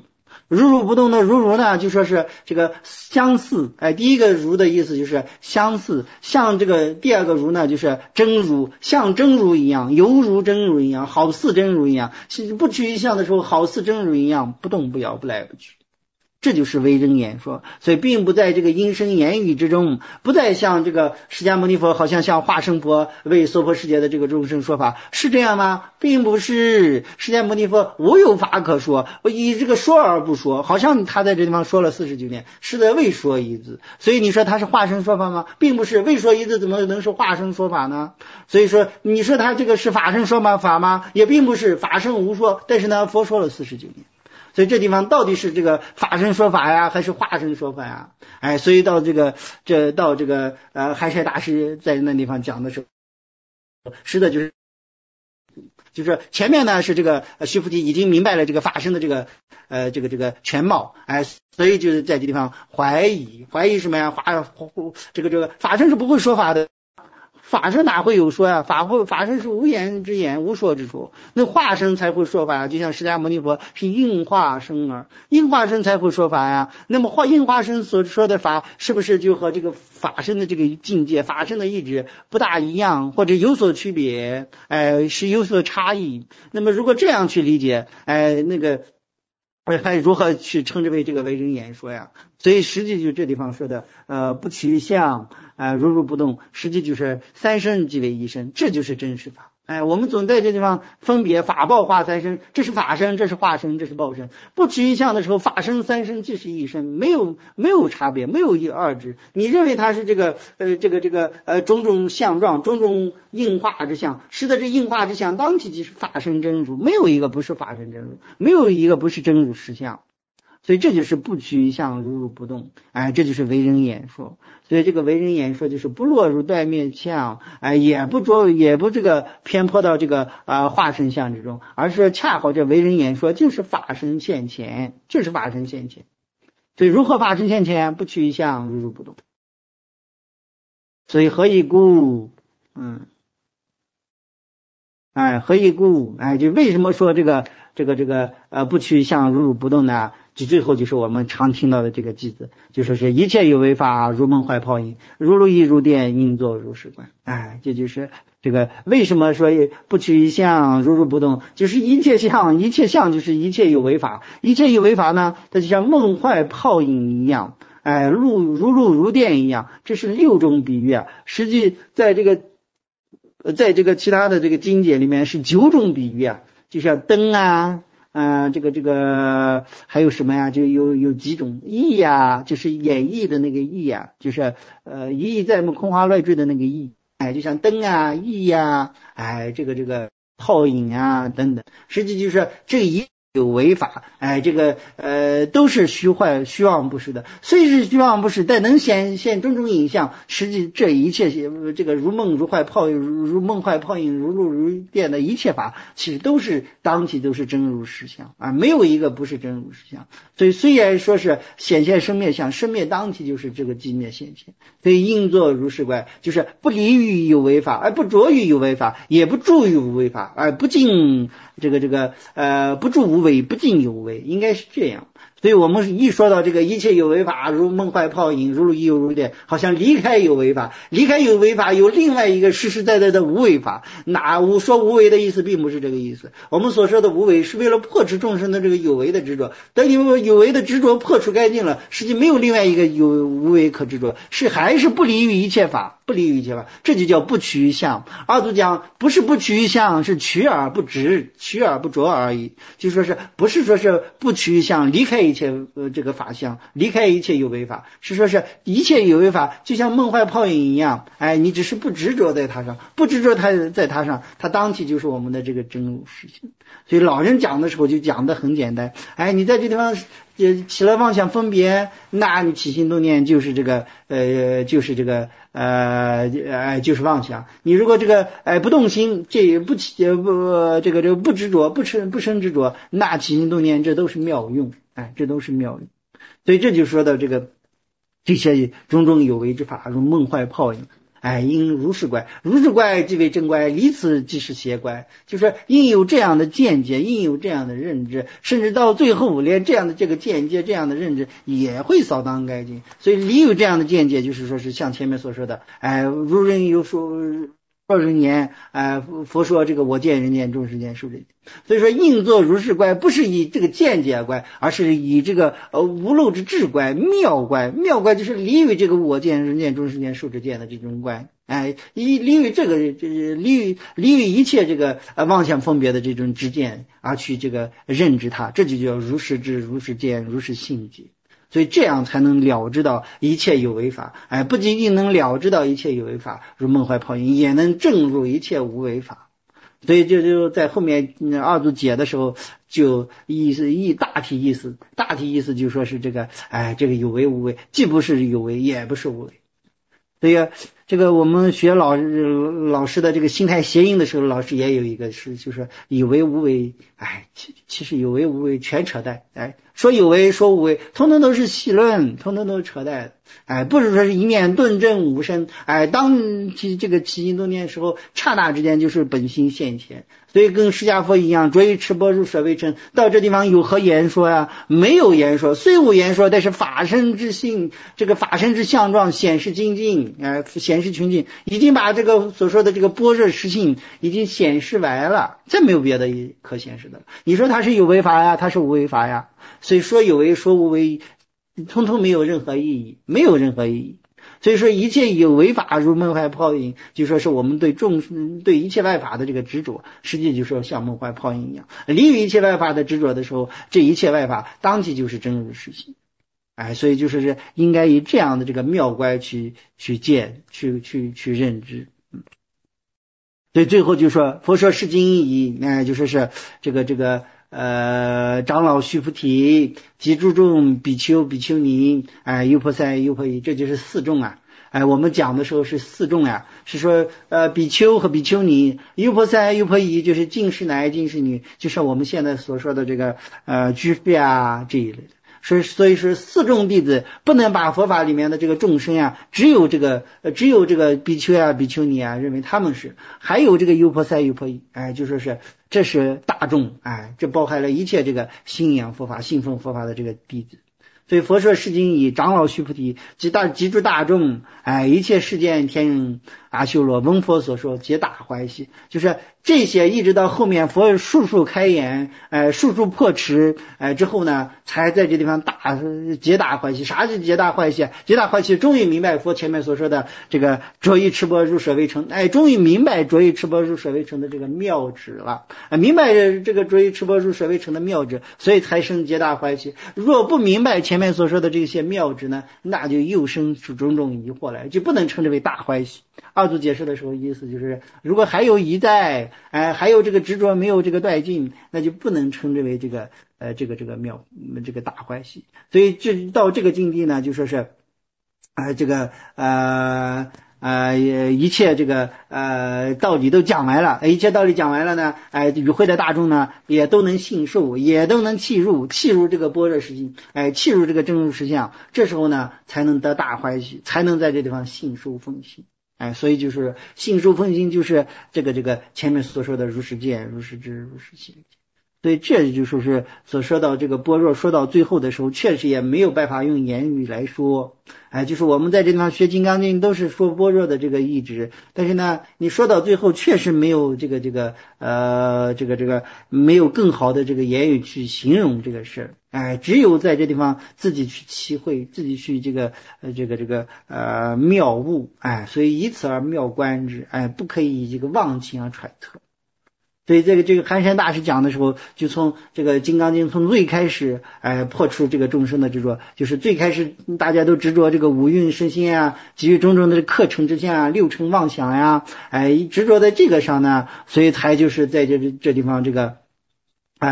如如不动的如如呢，就说是这个相似，哎，第一个如的意思就是相似，像这个第二个如呢，就是真如，像真如一样，犹如真如一样，好似真如一样，不取一相的时候，好似真如一样，不动不摇，不来不去。这就是为真言说，所以并不在这个音声言语之中，不再像这个释迦牟尼佛好像像化身佛为娑婆世界的这个众生说法，是这样吗？并不是，释迦牟尼佛无有法可说，我以这个说而不说，好像他在这地方说了四十九年，是在未说一字，所以你说他是化身说法吗？并不是，未说一字怎么能是化身说法呢？所以说你说他这个是法身说法吗？也并不是，法身无说，但是呢佛说了四十九年。所以这地方到底是这个法身说法呀，还是化身说法呀？哎，所以到这个这到这个呃海晒大师在那地方讲的时候，是的，就是就是前面呢是这个须菩提已经明白了这个法身的这个呃这个这个全貌，哎，所以就是在这地方怀疑怀疑什么呀？法这个这个法身是不会说法的。法身哪会有说呀、啊？法会法身是无言之言，无说之说。那化身才会说法呀、啊，就像释迦牟尼佛是应化身儿，应化身才会说法呀、啊。那么化应化身所说的法，是不是就和这个法身的这个境界、法身的意志不大一样，或者有所区别？哎，是有所差异。那么如果这样去理解，哎，那个。还如何去称之为这个为人言说呀？所以实际就这地方说的，呃，不取相，呃，如如不动，实际就是三身即为一身，这就是真实法。哎，我们总在这地方分别法报化三身，这是法身，这是化身，这是报身。不取一相的时候，法身三身即是一身，没有没有差别，没有一二之。你认为它是这个呃这个这个呃种种相状，种种应化之相，是的，这应化之相当体即是法身真如，没有一个不是法身真如，没有一个不是真如实相。所以这就是不取一相，如如不动，哎，这就是为人言说。所以这个为人言说就是不落入断灭相，哎，也不着也不这个偏颇到这个啊、呃、化身相之中，而是恰好这为人言说就是法身现前，就是法身现前。所以如何法身现前？不取一相，如如不动。所以何以故？嗯，哎，何以故？哎，就为什么说这个这个这个呃不取一相，如如不动呢？就最后就是我们常听到的这个句子，就说是一切有为法，如梦幻泡影，如露亦如电，应作如是观。哎，这就是这个为什么说不取一相，如如不动，就是一切相，一切相就是一切有为法，一切有为法呢，它就像梦幻泡影一样，哎，露如露如电一样，这是六种比喻啊。实际在这个在这个其他的这个经解里面是九种比喻啊，就像灯啊。嗯、呃，这个这个还有什么呀？就有有几种意呀，就是演绎的那个意呀，就是呃一意在目空花乱坠的那个意，哎，就像灯啊、意呀，哎，这个这个泡影啊等等，实际就是这一有为法，哎，这个呃都是虚幻虚妄不实的，虽是虚妄不实，但能显现种种影像，实际这一切这个如梦如幻泡如如梦幻泡影如露如电的一切法，其实都是当体都是真如实相啊，没有一个不是真如实相。所以虽然说是显现生灭相，生灭当体就是这个寂灭显现，所以应作如是观，就是不离于有为法，而不着于有为法，也不住于无为法，而不尽这个这个呃不住无为，不尽有为，应该是这样。所以我们一说到这个一切有为法，如梦幻泡影，如露亦如电，好像离开有为法，离开有为法有另外一个实实在在的无为法。哪无说无为的意思，并不是这个意思。我们所说的无为是为了破除众生的这个有为的执着，等你有为的执着破除干净了，实际没有另外一个有无为可执着，是还是不离于一切法，不离于一切法，这就叫不取一相。二祖讲不是不取一相，是取而不执，取而不着而已。就说是不是说是不取一相，离开一切呃这个法相，离开一切有为法，是说是一切有为法就像梦幻泡影一样，哎，你只是不执着在它上，不执着它在它上，它当体就是我们的这个真如实性。所以老人讲的时候就讲的很简单，哎，你在这地方起了妄想分别，那你起心动念就是这个呃就是这个呃呃就是妄想。你如果这个哎、呃、不动心，这不起不这个这个不执着，不生不生执着，那起心动念这都是妙用，哎，这都是妙用。所以这就说到这个这些种种有为之法，如梦幻泡影。 哎，应如是观，如是观即为正观，离此即是邪观。就是说应有这样的见解，应有这样的认知，甚至到最后连这样的这个见解，这样的认知也会扫荡殆尽。所以离有这样的见解，就是说是像前面所说的，哎，如人有说若人言，哎，佛说这个我见人见众生见寿者见。所以说应作如是观，不是以这个见解观，而是以这个呃无漏之智观、妙观。妙观就是离于这个我见人见众生见寿者见的这种观，哎，离离于这个这离于离于一切这个呃妄想分别的这种知见而去这个认知它，这就叫如是知、如是见、如是信解。所以这样才能了知到一切有为法，哎，不仅仅能了知到一切有为法，如梦怀泡影，也能证入一切无为法。所以就就在后面二祖解的时候，就意思意大体意思，大体意思就说是这个，哎，这个有为无为，既不是有为，也不是无为。所以这个我们学老老师的这个心态谐音的时候，老师也有一个是，就是有为无为，哎，其其实有为无为全扯淡，哎，说有为说无为，通通都是戏论，通通都是扯淡，哎，不是说是一念顿证无生，哎，当其这个起心动念的时候，刹那之间就是本心现前。所以跟释迦佛一样，着于持钵入舍卫城，到这地方有何言说呀？没有言说，虽无言说，但是法身之性，这个法身之相状显示精进，呃，显示穷尽，已经把这个所说的这个般若实性已经显示完了，再没有别的可显示的了。你说它是有为法呀，它是无为法呀，所以说有为说无为，通通没有任何意义，没有任何意义。所以说一切有为法如梦幻泡影，就说是我们对众对一切外法的这个执着，实际就说像梦幻泡影一样。离于一切外法的执着的时候，这一切外法当即就是真如实性。哎，所以就是是应该以这样的这个妙观去去见，去去去认知。嗯，所以最后就说佛说是经已，哎，就说是这个这个。呃，长老须菩提及诸众比丘比丘尼，哎，优婆塞优婆夷，这就是四众啊。哎，我们讲的时候是四众呀，是说呃比丘和比丘尼，优婆塞优婆夷就是进士男进士女，就是我们现在所说的这个呃居士啊这一类的。所以所以说四众弟子不能把佛法里面的这个众生呀，只有这个呃只有这个比丘啊比丘尼啊认为他们是，还有这个优婆塞优婆夷，哎，就说是这是大众，哎，这包含了一切这个信仰佛法信奉佛法的这个弟子。所以佛说是经以长老须菩提及大及诸大众，哎，一切世间天人阿修罗闻佛所说，皆大欢喜。就是这些一直到后面佛数数开眼，哎，数数破持，哎之后呢，才在这地方大皆大欢喜。啥是皆大欢喜？皆大欢喜，终于明白佛前面所说的这个着于持钵入舍卫城，哎，终于明白着于持钵入舍卫城的这个妙旨了，哎，明白这个着于持钵入舍卫城的妙旨，所以才生皆大欢喜。若不明白前面所说的这些妙旨呢，那就又生出种种疑惑来，就不能称之为大欢喜。二祖解释的时候意思就是，如果还有疑在，哎，还有这个执着没有这个断尽，那就不能称之为这个呃这个这个妙这个大欢喜。所以这到这个境地呢，就说是啊、呃、这个呃呃一切这个呃道理都讲完了，一切道理讲完了呢，哎、呃，与会的大众呢也都能信受，也都能契入契入这个般若实性，哎、呃，契入这个真如实相，这时候呢才能得大欢喜，才能在这地方信受奉行。哎，所以就是信受奉行，就是这个这个前面所说的如是见、如是知、如是行。所以这就说是所说到这个般若，说到最后的时候，确实也没有办法用言语来说。哎，就是我们在这地方学金刚经都是说般若的这个意志，但是呢，你说到最后确实没有这个这个呃这个这个没有更好的这个言语去形容这个事儿。哎，只有在这地方自己去体会，自己去这个呃这个这个呃妙悟，哎，所以以此而妙观之，哎，不可以以这个妄情而揣测。所以这个这个寒山大师讲的时候，就从这个金刚经从最开始，哎，破除这个众生的执着，就是最开始大家都执着这个五蕴身心啊，基于种种的课程之下啊，六尘妄想呀，哎，执着在这个上呢，所以才就是在这这地方这个，哎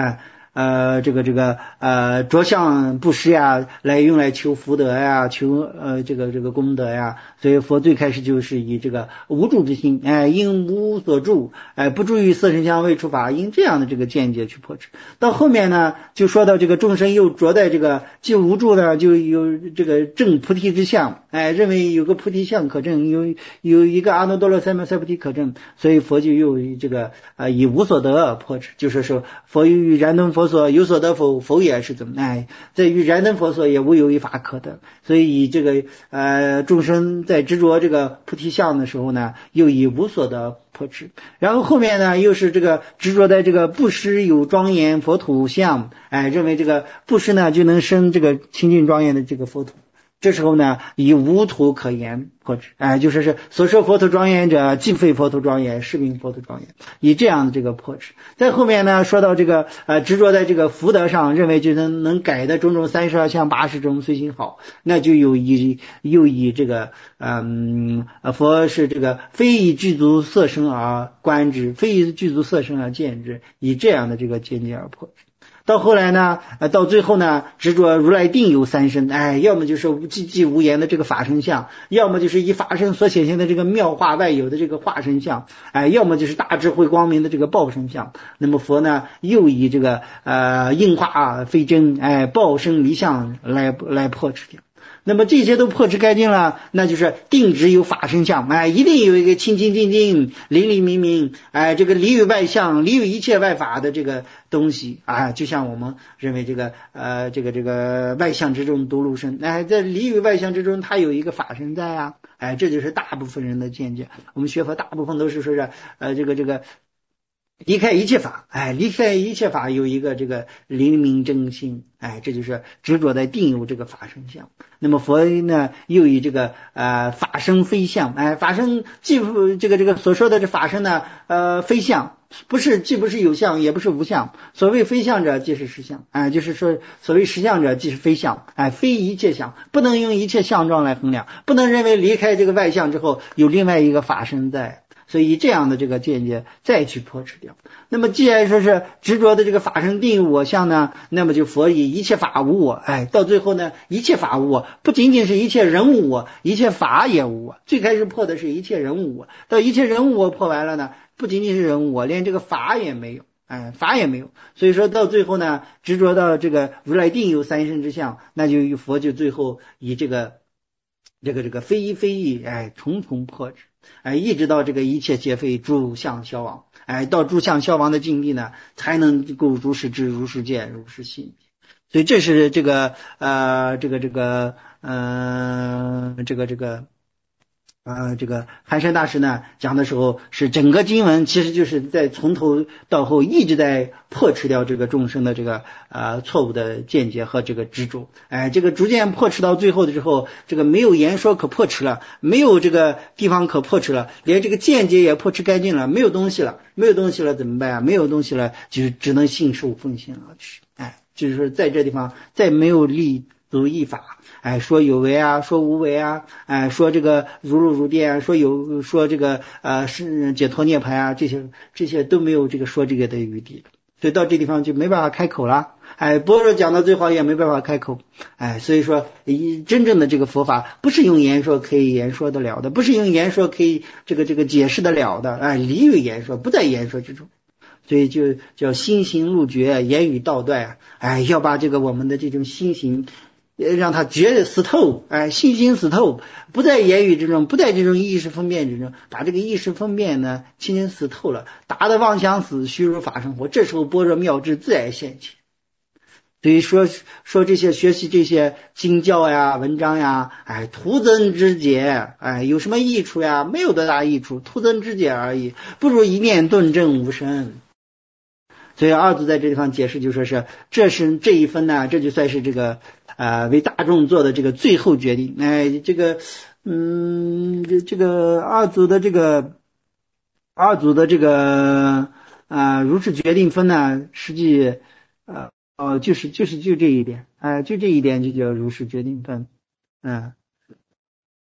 呃这个这个呃着相布施呀，来用来求福德呀，求呃这个这个功德呀。所以佛最开始就是以这个无助之心，哎，因无所助，哎，不助于色身相未出法，因这样的这个见解去破斥。到后面呢，就说到这个众生又着在这个既无助呢，就有这个证菩提之相，哎，认为有个菩提相可证，有有一个阿耨多罗三藐三菩提可证，所以佛就又这个呃以无所得破斥，就是说佛于燃灯佛所有所得否？否也是怎么？哎，在于燃灯佛所也无有一法可得，所以以这个呃众生在执着这个菩提相的时候呢，又以无所得破斥。然后后面呢，又是这个执着在这个布施有庄严佛土相，哎，认为这个布施呢就能生这个清净庄严的这个佛土。这时候呢，以无土可言破斥，哎，就是是所说佛土庄严者，既非佛土庄严，是名佛土庄严，以这样的这个破斥。在后面呢，说到这个呃执着在这个福德上，认为就能能改的种种三十二相八十种随心好，那就有以又以这个嗯佛是这个非以具足色身而观之，非以具足色身而见之，以这样的这个见解而破斥。到后来呢，呃，到最后呢，执着如来定有三身，哎，要么就是寂寂无言的这个法身相，要么就是以法身所显现的这个妙化外有的这个化身相，哎，要么就是大智慧光明的这个报身相。那么佛呢，又以这个呃应化非真，哎，报身离相来来破斥掉。那么这些都破斥干净了，那就是定只有法身相，哎，一定有一个清清净净、灵灵明明，哎，这个离于外相、离于一切外法的这个东西啊，就像我们认为这个呃这个这个外相之中独入身，哎，在离于外相之中，它有一个法身在啊，哎，这就是大部分人的见解。我们学佛大部分都是说是呃这个这个。离开一切法，哎，离开一切法有一个这个灵明真心，哎，这就是执着在定有这个法身相。那么佛呢，又以这个呃法身非相，哎，法身既不这个这个所说的这法身呢，呃非相，不是既不是有相，也不是无相。所谓非相者，即是实相，哎，就是说所谓实相者，即是非相，哎，非一切相，不能用一切相状来衡量，不能认为离开这个外相之后有另外一个法身在。所以以这样的这个见解再去破斥掉。那么既然说是执着的这个法身定我相呢，那么就佛以一切法无我，哎，到最后呢，一切法无我，不仅仅是一切人无我，一切法也无我。最开始破的是一切人无我，到一切人无我破完了呢，不仅仅是人无我，连这个法也没有，哎，法也没有。所以说到最后呢，执着到这个如来定有三身之相，那就佛就最后以这个这个这个非一非一，哎，重重破斥。哎，一直到这个一切皆非诸相消亡，哎，到诸相消亡的境地呢，才能够如是知、如是见、如是信。所以这是这个呃，这个这个呃，这个这个呃，这个寒山大师呢讲的时候，是整个经文其实就是在从头到后一直在破斥掉这个众生的这个呃错误的见解和这个执着，哎，这个逐渐破斥到最后的时候，这个没有言说可破斥了，没有这个地方可破斥了，连这个见解也破斥干净了，没有东西了，没有东西了怎么办啊？没有东西了，就是只能信受奉献而去，哎，就是说在这地方再没有立足一法。哎，说有为啊，说无为啊，哎，说这个如如如电啊，说有说这个呃是解脱涅槃啊，这些这些都没有这个说这个的余地，所以到这地方就没办法开口了。哎，般若讲到最后也没办法开口。哎，所以说真正的这个佛法不是用言说可以言说得了的，不是用言说可以这个这个解释得了的。哎，离于言说，不在言说之中。所以就叫心行路绝，言语道断。哎，要把这个我们的这种心行。让他绝死透，哎，信心死透，不在言语之中，不在这种意识分辨之中，把这个意识分辨呢，清清死透了，打得妄想死，虚如法生活，这时候般若妙智自然现前。所以说说这些学习这些经教呀、文章呀，哎，徒增知解，哎，有什么益处呀？没有多大益处，徒增知解而已，不如一念顿证无生。所以二祖在这地方解释就说是，这是这一分呢，这就算是这个呃为大众做的这个最后决定。哎，这个嗯，这这个二祖的这个二祖的这个啊、呃、如是决定分呢，实际呃哦就是就是就这一点，哎、呃，就这一点就叫如是决定分，嗯。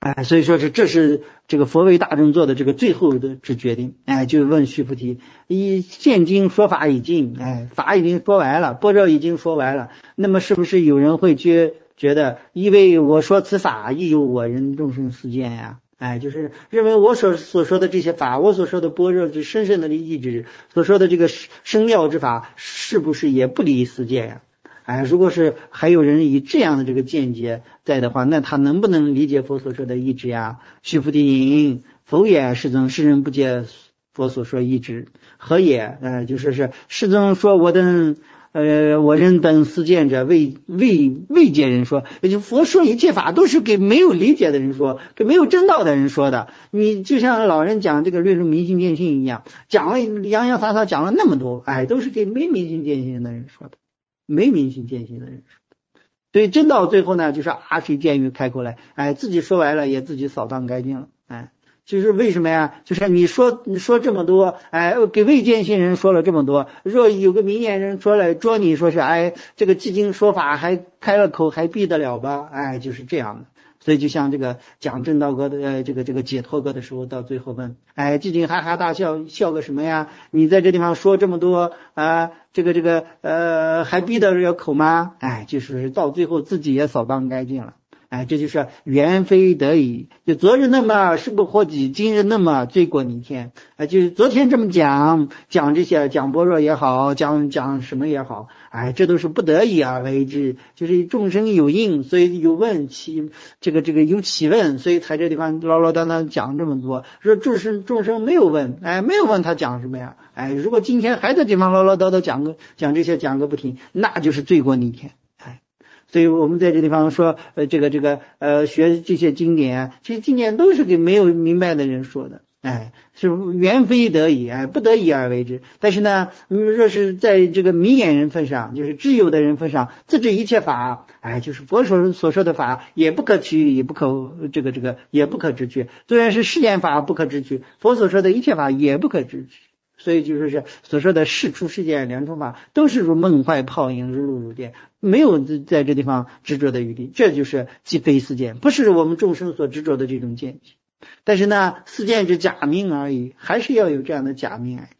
哎，所以说是这是这个佛为大众做的这个最后的之决定。哎，就问须菩提，以现今说法已尽，哎，法已经说完了，般若已经说完了，那么是不是有人会觉觉得，因为我说此法亦有我人众生世间呀？哎，就是认为我所所说的这些法，我所说的般若之深深的意志，所说的这个生妙之法，是不是也不离世间呀？哎，如果是还有人以这样的这个见解在的话，那他能不能理解佛所说的意志呀？须菩提应，否也，世尊，世人不解佛所说意志，何也？呃，就说是世尊说我等呃我人等思见者为为未解人说，也就佛说一切法都是给没有理解的人说，给没有真道的人说的。你就像老人讲这个略入明心见性一样，讲了洋洋洒洒讲了那么多，哎，都是给没明心见性的人说的。没明心见性的人说，所以真到最后呢，就是啊，谁见于开口来，哎，自己说完了也自己扫荡干净了，哎，就是为什么呀？就是你说你说这么多，哎，给未见性人说了这么多，若有个明眼人说来捉你说是，哎，这个寂经说法还开了口，还闭得了吧？哎，就是这样的。所以就像这个讲正道歌的呃这个这个解脱歌的时候，到最后问，哎，寂静哈哈大笑，笑个什么呀？你在这地方说这么多啊、呃，这个这个呃还闭得了口吗？哎，就是到最后自己也扫荡干净了。哎，这就是缘非得已，就昨日那么是不获己，今日那么罪过弥天。哎，就是昨天这么讲讲这些，讲般若也好，讲讲什么也好，哎，这都是不得已而为之，就是众生有应，所以有问起这个这个有起问，所以才这地方唠唠叨叨讲这么多。说众生众生没有问，哎，没有问他讲什么呀？哎，如果今天还在地方唠唠叨叨讲个讲这些讲个不停，那就是罪过弥天。所以我们在这地方说，呃，这个这个呃，学这些经典，其实经典都是给没有明白的人说的，哎，是缘非得已，哎，不得已而为之。但是呢，若是在这个明眼人份上，就是知有的人份上，自知一切法，哎，就是佛所所说的法，也不可取，也不可这个这个，也不可知取。虽然是世间法不可知取，佛所说的一切法也不可知取。所以就是是所说的事出世间两种法，都是如梦幻泡影，如露如电，没有在这地方执着的余地。这就是即非世间，不是我们众生所执着的这种见解。但是呢，世间是假名而已，还是要有这样的假名而已。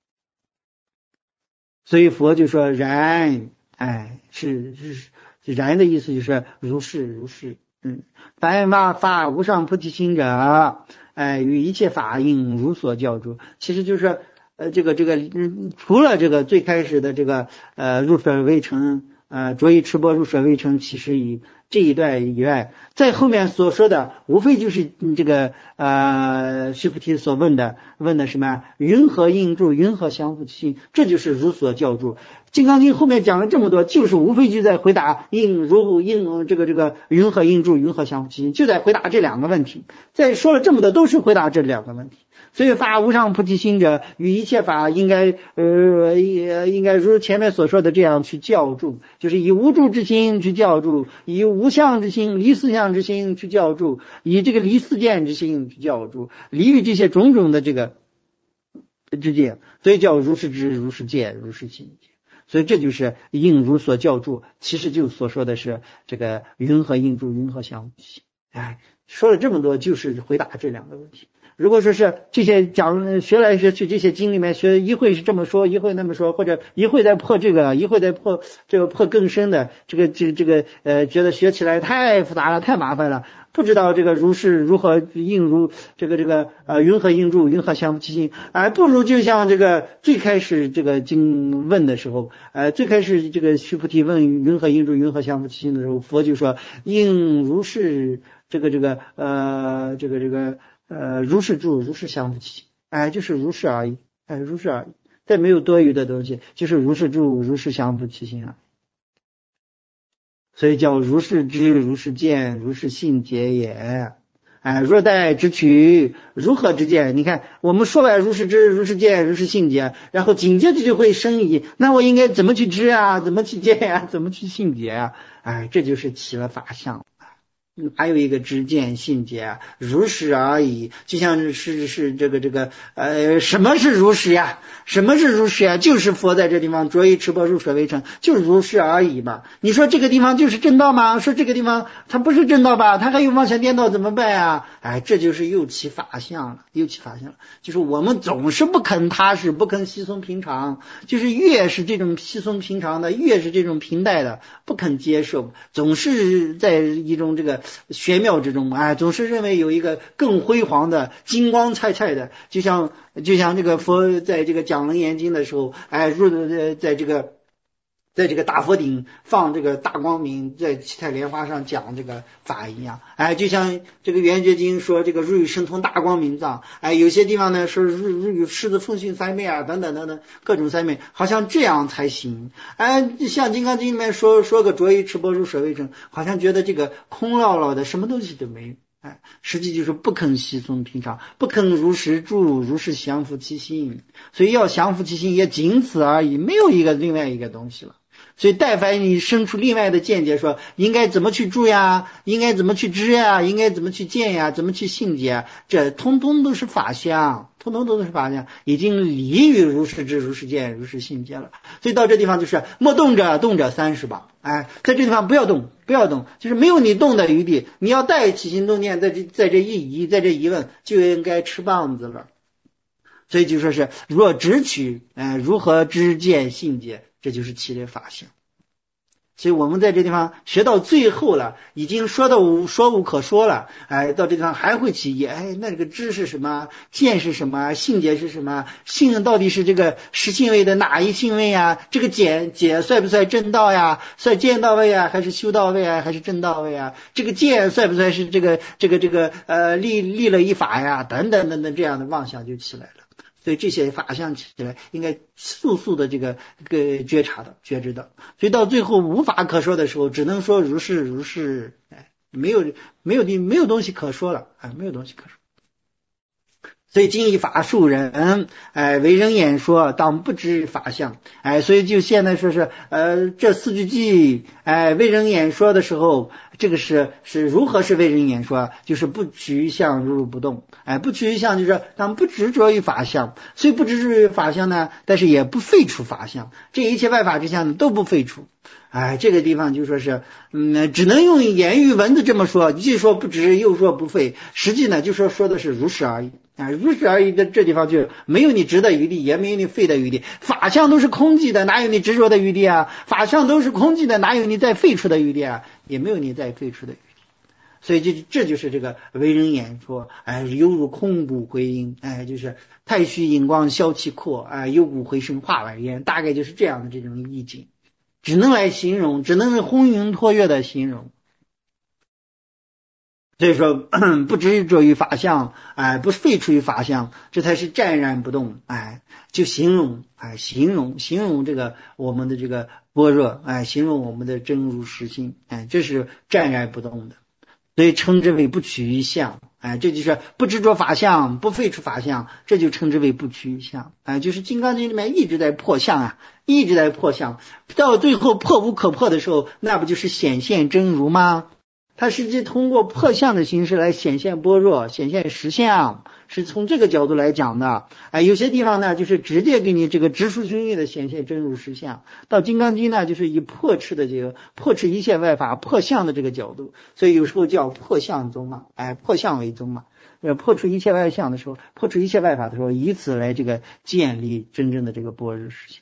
所以佛就说然，哎，是是然的意思就是如是如是，嗯，凡法法无上菩提心者，哎，与一切法应如所教诸，其实就是呃，这个这个，嗯，除了这个最开始的这个呃入水未成，呃着以持钵入水未成其实以这一段以外，在后面所说的，无非就是这个呃须菩提所问的问的什么云何应住，云何相复其心，这就是如所教住。金刚经后面讲了这么多，就是无非就在回答应如应这个这个云何应住，云何相复其心，就在回答这两个问题。再说了这么多，都是回答这两个问题。所以发无上菩提心者，与一切法应该呃应该如前面所说的这样去教住，就是以无住之心去教住，以无相之心、离四相之心去教住，以这个离四见之心去教住，离于这些种种的这个之见，所以叫如是知、如是见、如是心。所以这就是应如所教住，其实就所说的是这个云何应住，云何相复其心。哎，说了这么多，就是回答这两个问题。如果说是这些讲学来学去，这些经里面学一会是这么说，一会那么说，或者一会再破这个，一会再破这个破更深的，这个这个这个呃，觉得学起来太复杂了，太麻烦了，不知道这个如是如何应如这个这个呃云何应住，云何相复其心，哎，不如就像这个最开始这个经问的时候，呃，最开始这个须菩提问云何应住，云何相复其心的时候，佛就说应如是这个这个呃这个这个。呃，如是住，如是相复其心，哎，就是如是而已，哎，如是而已，再没有多余的东西，就是如是住，如是相复其心啊。所以叫如是知，如是见，如是信解也。哎，若待直取，如何之见？你看，我们说完如是知，如是见，如是信解，然后紧接着就会生疑，那我应该怎么去知啊？怎么去见啊？怎么去信解啊？哎，这就是起了法相。 嗯，还有一个知见信解，如实而已，就像是是这个这个呃，什么是如实呀？什么是如实呀？就是佛在这地方着以持钵入舍为成，就是如实而已嘛。你说这个地方就是正道吗？说这个地方它不是正道吧？它还有妄想颠倒怎么办呀？哎，这就是又起法相了，又起法相了。就是我们总是不肯踏实，不肯稀松平常，就是越是这种稀松平常的，越是这种平淡的，不肯接受，总是在一种这个玄妙之中，哎，总是认为有一个更辉煌的、金光灿灿的，就像就像这个佛在这个讲楞严经的时候，哎，入在在这个在这个大佛顶放这个大光明，在七彩莲花上讲这个法一样，哎，就像这个圆觉经说这个入与神通大光明藏，哎，有些地方呢说入入与狮子风训三昧啊，等等等等各种三昧，好像这样才行。哎，像金刚经里面说说个着以持钵入舍为成，好像觉得这个空落落的，什么东西都没有。哎，实际就是不肯稀松平常，不肯如实住，如实降伏其心，所以要降伏其心也仅此而已，没有一个另外一个东西了。所以但凡你生出另外的见解，说应该怎么去住呀，应该怎么去知呀，应该怎么去见呀，怎么去信解，这通通都是法相，通通都是法相，已经离于如实知、如实见、如实信解了。所以到这地方就是莫动者动者三十吧，哎，在这地方不要动，不要动，就是没有你动的余地。你要带起心动念，在这在这一疑，在这疑问，就应该吃棒子了。所以就说是若只取，呃，如何知见信解，这就是其类法相。所以我们在这地方学到最后了，已经说到无说无可说了，哎，到这地方还会起疑，哎，那这个知是什么？见是什么？信解是什么？信到底是这个实信位的哪一信位呀？这个解解算不算正道呀？算见到位啊，还是修到位啊，还是正道位啊？这个见算不算是这个这个这个呃立立了一法呀？等等等等，这样的妄想就起来了。所以这些法相起来应该速速的这个这个觉察的觉知的，所以到最后无法可说的时候，只能说如是如是，哎，没有没有没有东西可说了，哎，没有东西可说。所以今以法术人，哎，为人演说，当不知法相，哎，所以就现在说是，呃，这四句偈，哎，为人演说的时候，这个是是如何是为人演说？就是不取于相，如如不动，哎，不取于相就是当不执着于法相，虽不执着于法相呢，但是也不废除法相，这一切外法之相都不废除。哎，这个地方就说是，嗯，只能用言语文字这么说，既说不执，又说不废，实际呢就说说的是如实而已啊，如实而已的这地方就没有你执的余地，也没有你废的余地，法相都是空寂的，哪有你执着的余地啊？法相都是空寂的，哪有你再废除的余地啊？也没有你再废除的余地。所以这这就是这个为人演说，哎，犹如空谷回音，哎，就是太虚引光消其阔，哎，幽谷回声化外烟，大概就是这样的这种意境。只能来形容，只能是轰云托月的形容。所以说不执着于法相，哎，不废除于法相，这才是湛然不动，哎，就形容，哎，形容形容这个我们的这个般若，哎，形容我们的真如实性，哎，这是湛然不动的，所以称之为不取于相，哎，这就是不执着法相，不废除法相，这就称之为不取于相，哎，就是金刚经里面一直在破相啊，一直在破相，到最后破无可破的时候，那不就是显现真如吗？它实际通过破相的形式来显现般若，显现实相，是从这个角度来讲的。哎，有些地方呢，就是直接给你这个直抒胸臆的显现真如实相。到金刚经呢，就是以破斥的这个破斥一切外法破相的这个角度，所以有时候叫破相宗嘛，哎，破相为宗嘛。呃，破除一切外相的时候，破除一切外法的时候，以此来这个建立真正的这个般若实相。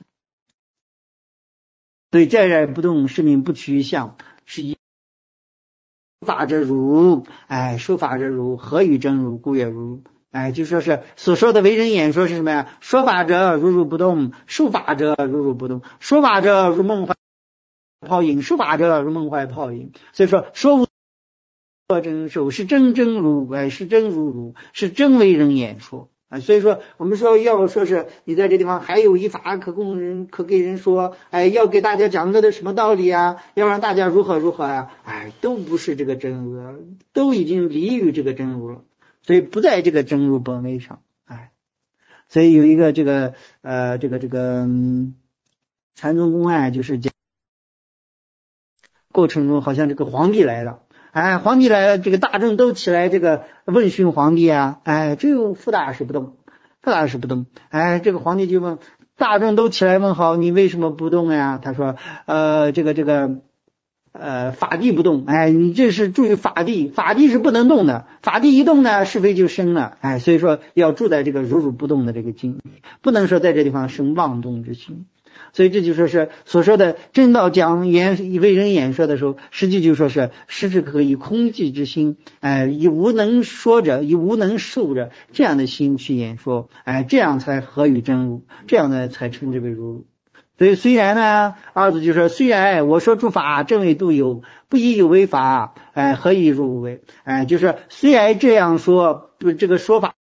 所以湛然不动，是名不取于相，是以法者如，哎，说法者如，何以真如？故也如。哎，就说是所说的为人演说是什么呀？说法者如如不动，受法者如如不动，说法者如梦幻泡影，受法者如梦幻泡影。所以说说无真受是真真如，哎，是真如如，是真为人演说。啊，所以说我们说要说是你在这地方还有一法可供人可给人说，哎，要给大家讲个的什么道理啊，要让大家如何如何啊，哎，都不是这个真如，都已经离于这个真如了，所以不在这个真如本位上，哎，所以有一个这个呃这个这个嗯禅宗公案，就是讲过程中好像这个皇帝来了。 哎，皇帝来了，这个大众都起来这个问询皇帝啊，哎，只有傅大师不动，傅大师不动，哎，这个皇帝就问，大众都起来问好，你为什么不动呀？他说，呃，这个这个。呃，法地不动，哎，你这是注意法地，法地是不能动的，法地一动呢，是非就生了，哎，所以说要住在这个如如不动的这个境里，不能说在这地方生妄动之心，所以这就说是所说的正道讲言为人演说的时候，实际就说是时时刻刻以空寂之心，哎，以无能说者，以无能受者这样的心去演说，哎，这样才合于真如，这样呢才称之为如如。所以虽然呢，二字就说虽然我说诸法正为度有，不以有为法，哎，何以入无为？哎，就是虽然这样说，这个说法，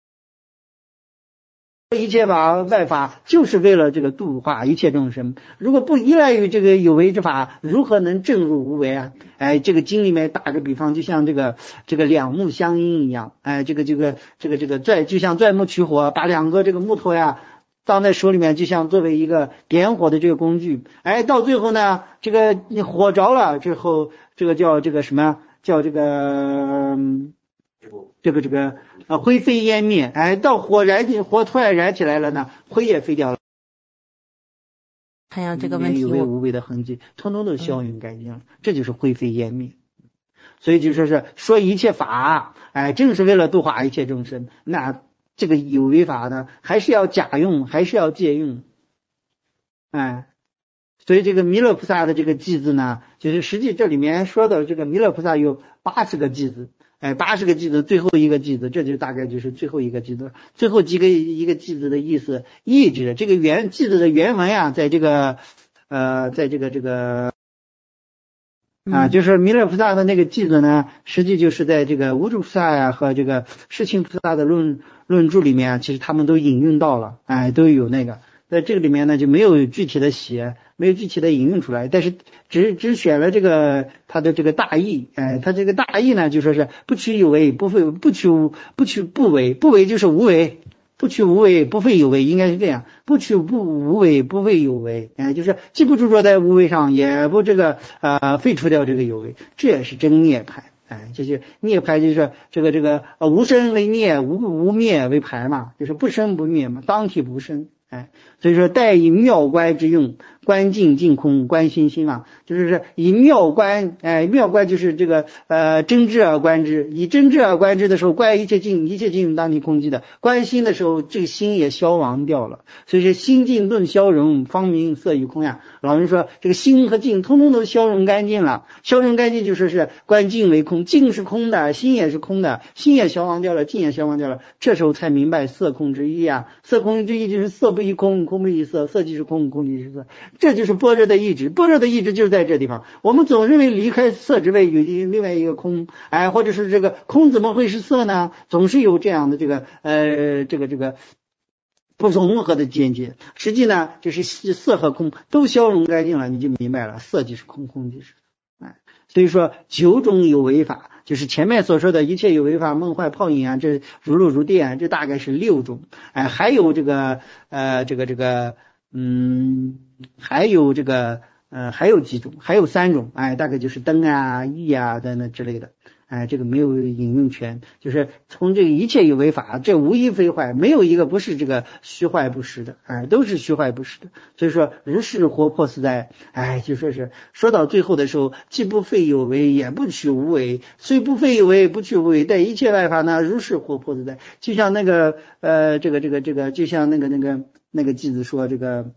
一切法外法就是为了这个度化一切众生。如果不依赖于这个有为之法，如何能正入无为啊？哎，这个经里面打个比方，就像这个这个两木相应一样，哎，这个这个这个这个钻就像钻木取火，把两个这个木头呀。放在手里面，就像作为一个点火的这个工具，哎，到最后呢，这个你火着了之后，这个叫这个什么叫这个、嗯、这个这个啊灰飞烟灭，哎，到火燃起火突然燃起来了呢，灰也飞掉了。 看样这个问题有为无为的痕迹，通通都消云干净了，嗯、这就是灰飞烟灭。所以就说是说一切法，哎，正是为了度化一切众生，那。这个有为法呢，还是要假用，还是要借用，哎，所以这个弥勒菩萨的这个偈子呢，就是实际这里面说的这个弥勒菩萨有八十个偈子，哎，八十个偈子，最后一个偈子，这就大概就是最后一个偈子，最后几个一个偈子的意思，意志这个原偈子的原文呀，在这个呃，在这个这个。啊，就是弥勒菩萨的那个偈子呢，实际就是在这个无著菩萨呀和这个世亲菩萨的论论著里面，其实他们都引用到了，哎，都有那个，在这个里面呢就没有具体的写，没有具体的引用出来，但是只只选了这个他的这个大意，哎，他这个大意呢就说是不取有为，不废不取不取不为，不为就是无为。不取无为，不废有为，应该是这样。不取不无为，不废有为，哎，就是既不执着在无为上，也不这个呃废除掉这个有为，这也是真涅槃。哎，这就涅槃就是这个这个呃无生为涅，无无灭为槃嘛，就是不生不灭嘛，当体不生。哎，所以说待以妙观之用，观境境空，观心心啊，就是以妙观，哎，妙观就是这个呃真知而观之，以真知而观之的时候，观一切境，一切境当体空寂的，观心的时候，这个心也消亡掉了，所以说心境顿消融，方明色与空呀。老人说这个心和境通通都消融干净了，消融干净就说是观境为空，境是空的，心也是空的，心也消亡掉了，境也消亡掉了，这时候才明白色空之意啊，色空之意就是色不异空，空不异色，色即是空，空即是色，这就是般若的意志，般若的意志就是在这地方。我们总认为离开色之外有另外一个空，哎，或者是这个空怎么会是色呢？总是有这样的这个呃这个这个不融合的见解。实际呢，就是色和空都消融干净了，你就明白了，色即是空，空即是色。哎，所以说九种有为法，就是前面所说的一切有为法，梦幻泡影啊，这如露如电啊，这大概是六种。哎，还有这个呃这个这个嗯，还有这个呃还有几种，还有三种，哎，大概就是灯啊、意啊等等之类的。哎，这个没有引用权，就是从这个一切有为法，这无一非坏，没有一个不是这个虚坏不实的，哎，都是虚坏不实的。所以说如是活泼自在，哎，就说是说到最后的时候，既不废有为，也不取无为，虽不废有为，不取无为，但一切外法呢，如是活泼自在。就像那个呃，这个这个这个，就像那个那个那个偈子说这个，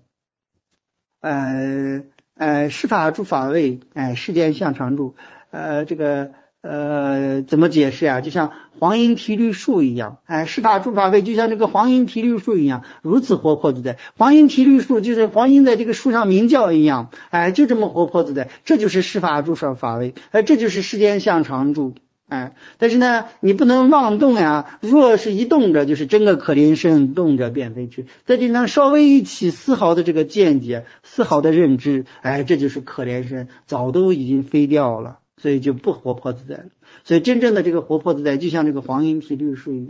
呃呃，是法诸法位，哎，世间相常住，呃，这个。呃，怎么解释呀？就像黄莺啼绿树一样，哎，是法诸法位，就像这个黄莺啼绿树一样，如此活泼自在。黄莺啼绿树就是黄莺在这个树上鸣叫一样，哎，就这么活泼自在，这就是是法诸法位，哎，这就是世间相常住。哎，但是呢，你不能妄动呀。若是一动着，就是真个可怜身，动着便飞去。在这上稍微一起丝毫的这个见解，丝毫的认知，哎，这就是可怜身，早都已经飞掉了。所以就不活泼自在了。所以真正的这个活泼自在，就像这个黄莺啼绿树一样，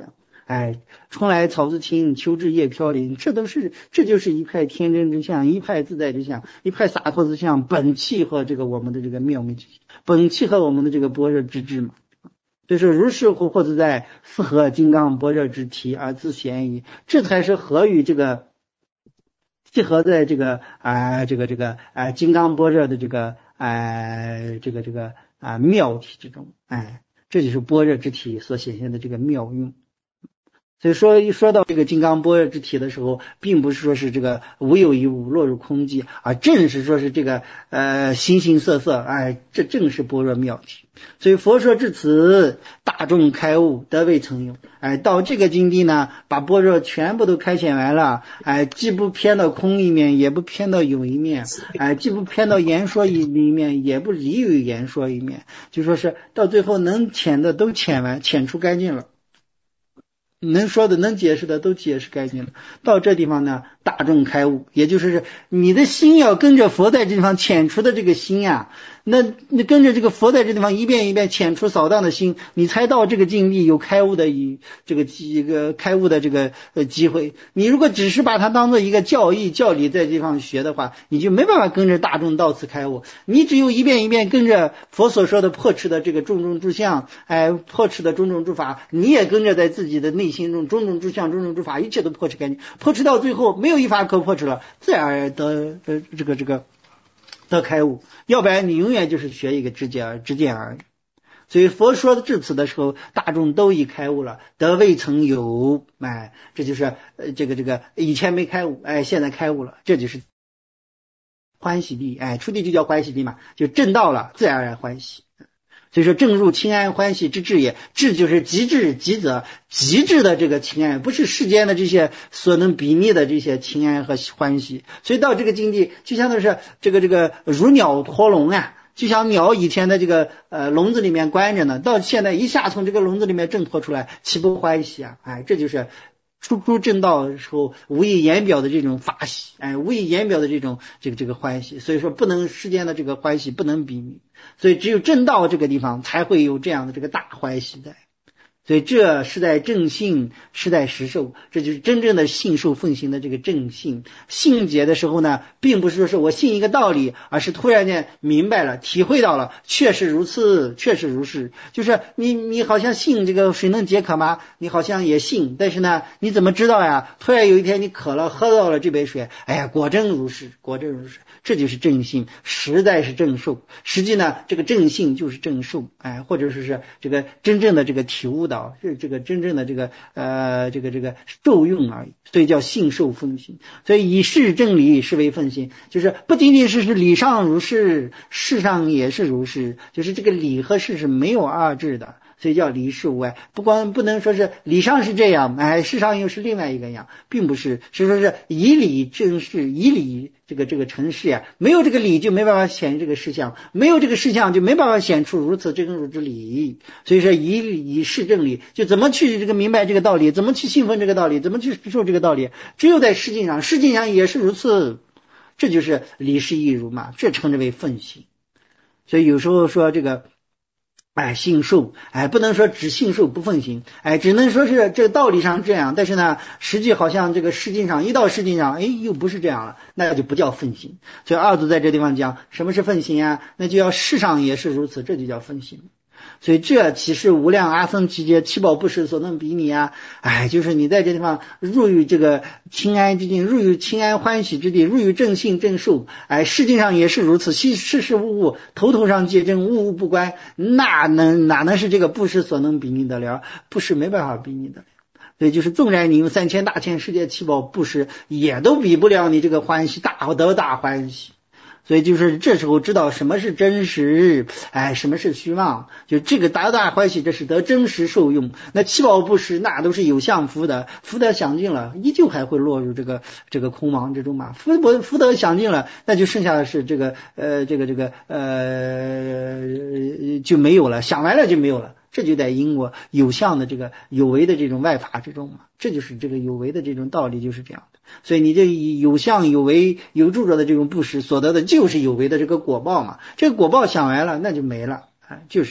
哎，春来草自青，秋至叶飘零，这都是这就是一派天真之相，一派自在之相，一派洒脱之相，本契合这个我们的这个妙妙之心，本契合我们的这个般若之智嘛。所以说如是或或自在，复合金刚般若之体而自显矣，这才是合于这个契合在这个啊、呃、这个这个啊、呃、金刚般若的这个啊、呃、这个这个啊、呃、妙体之中，哎，这就是般若之体所显现的这个妙用。所以说一说到这个金刚般若之体的时候，并不是说是这个无有一物落入空寂，而正是说是这个呃形形色色，哎，这正是般若妙体。所以佛说至此，大众开悟，得未曾有。哎，到这个境地呢，把般若全部都开显完了，哎，既不偏到空一面，也不偏到有一面，哎，既不偏到言说一面，也不离于言说一面，就说是到最后能遣的都遣完，遣出干净了。能说的能解释的都解释干净了，到这地方呢，大众开悟，也就是你的心要跟着佛在这地方遣除的这个心呀、啊，那你跟着这个佛在这地方一遍一遍遣除扫荡的心，你才到这个境地有开悟的一这个一个开悟的这个呃机会。你如果只是把它当做一个教义教理在这地方学的话，你就没办法跟着大众到此开悟。你只有一遍一遍跟着佛所说的破斥的这个种种诸相，哎，破斥的种种诸法，你也跟着在自己的内心中种种诸相种种诸法一切都破斥干净，破斥到最后没有一法可破斥了，自然而然得呃这个这个得开悟，要不然你永远就是学一个知见知见而已。所以佛说的至此的时候，大众都已开悟了，得未曾有，哎，这就是呃这个这个以前没开悟，哎，现在开悟了，这就是欢喜地，哎，出地就叫欢喜地嘛，就证道了，自然而然欢喜。所以说正入清安欢喜之至也，至就是极致极则极致的这个清安，不是世间的这些所能比拟的这些清安和欢喜。所以到这个境地就像的是这个这个如鸟脱笼啊，就像鸟以前的这个呃笼子里面关着呢，到现在一下从这个笼子里面挣脱出来，岂不欢喜啊？哎，这就是初出正道的时候无以言表的这种法喜，哎，无以言表的这种这个这个欢喜。所以说不能世间的这个欢喜不能比拟，所以只有正道这个地方才会有这样的这个大欢喜在。所以这是在正信，是在实受，这就是真正的信受奉行的这个正信。信解的时候呢，并不是说是我信一个道理，而是突然间明白了，体会到了，确实如此，确实如是。就是你你好像信这个水能解渴吗？你好像也信，但是呢，你怎么知道呀？突然有一天你渴了，喝到了这杯水，哎呀，果真如是，果真如是。这就是正信，实在是正受。实际呢，这个正信就是正受，哎，或者说是这个真正的这个体悟到，是这个真正的这个呃这个这个受用而已，所以叫信受奉行。所以以事正理是为奉行，就是不仅仅是是理上如是，事上也是如是，就是这个理和事是没有二致的。所以叫理事无碍，不光不能说是理上是这样，哎，事上又是另外一个样，并不是，是说是以理正事，以理这个这个成事呀，没有这个理就没办法显这个事项，没有这个事项就没办法显出如此正入之理。所以说以理以事正理，就怎么去这个明白这个道理，怎么去信奉这个道理，怎么去受这个道理，只有在实境上，实境上也是如此，这就是理事一如嘛，这称之为奉行。所以有时候说这个哎，信受，哎，不能说只信受不奉行，哎，只能说是这个道理上这样，但是呢，实际好像这个实际上一到实际上，哎，又不是这样了，那就不叫奉行。所以二祖在这地方讲，什么是奉行啊？那就要世上也是如此，这就叫奉行。所以这岂是无量阿僧祇劫七宝不实所能比拟啊？哎，就是你在这地方入于这个清安之境，入于清安欢喜之地，入于正信正受，哎，世界上也是如此，世事物物头头上皆真，物物不关，那能哪能是这个不实所能比拟得了？不实没办法比拟的了。所以就是纵然你用三千大千世界七宝不实，也都比不了你这个欢喜大得大欢喜。所以就是这时候知道什么是真实，哎，什么是虚妄，就这个大大欢喜，这是得真实受用。那七宝不实，那都是有相福的，福德享尽了，依旧还会落入这个这个空亡之中嘛。福德福德享尽了，那就剩下的是这个呃这个这个呃就没有了，享完了就没有了。这就在因果有相的这个有为的这种外法之中嘛，这就是这个有为的这种道理就是这样的。所以你这有相有为有住着的这种不实所得的就是有为的这个果报嘛，这个果报享完了那就没了，哎，就是这样。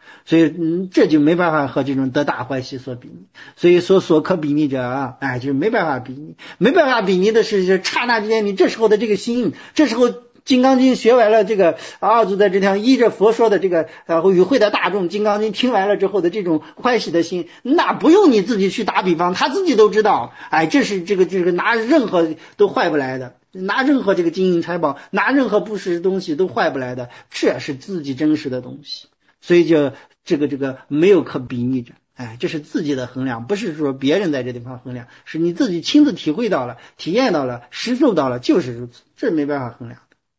所以嗯，这就没办法和这种得大欢喜所比拟。所以说所可比拟者啊，哎，就是没办法比拟，没办法比拟的是就刹那之间，你这时候的这个心，这时候金刚经学完了，这个二祖在这条依着佛说的这个呃与会的大众，金刚经听完了之后的这种欢喜的心，那不用你自己去打比方，他自己都知道，哎，这是这个这个拿任何都坏不来的，拿任何这个金银财宝，拿任何不实的东西都坏不来的，这是自己真实的东西，所以就这个这个没有可比拟者。哎，这是自己的衡量，不是说别人在这地方衡量，是你自己亲自体会到了，体验到了，实受到了，就是如此，这没办法衡量。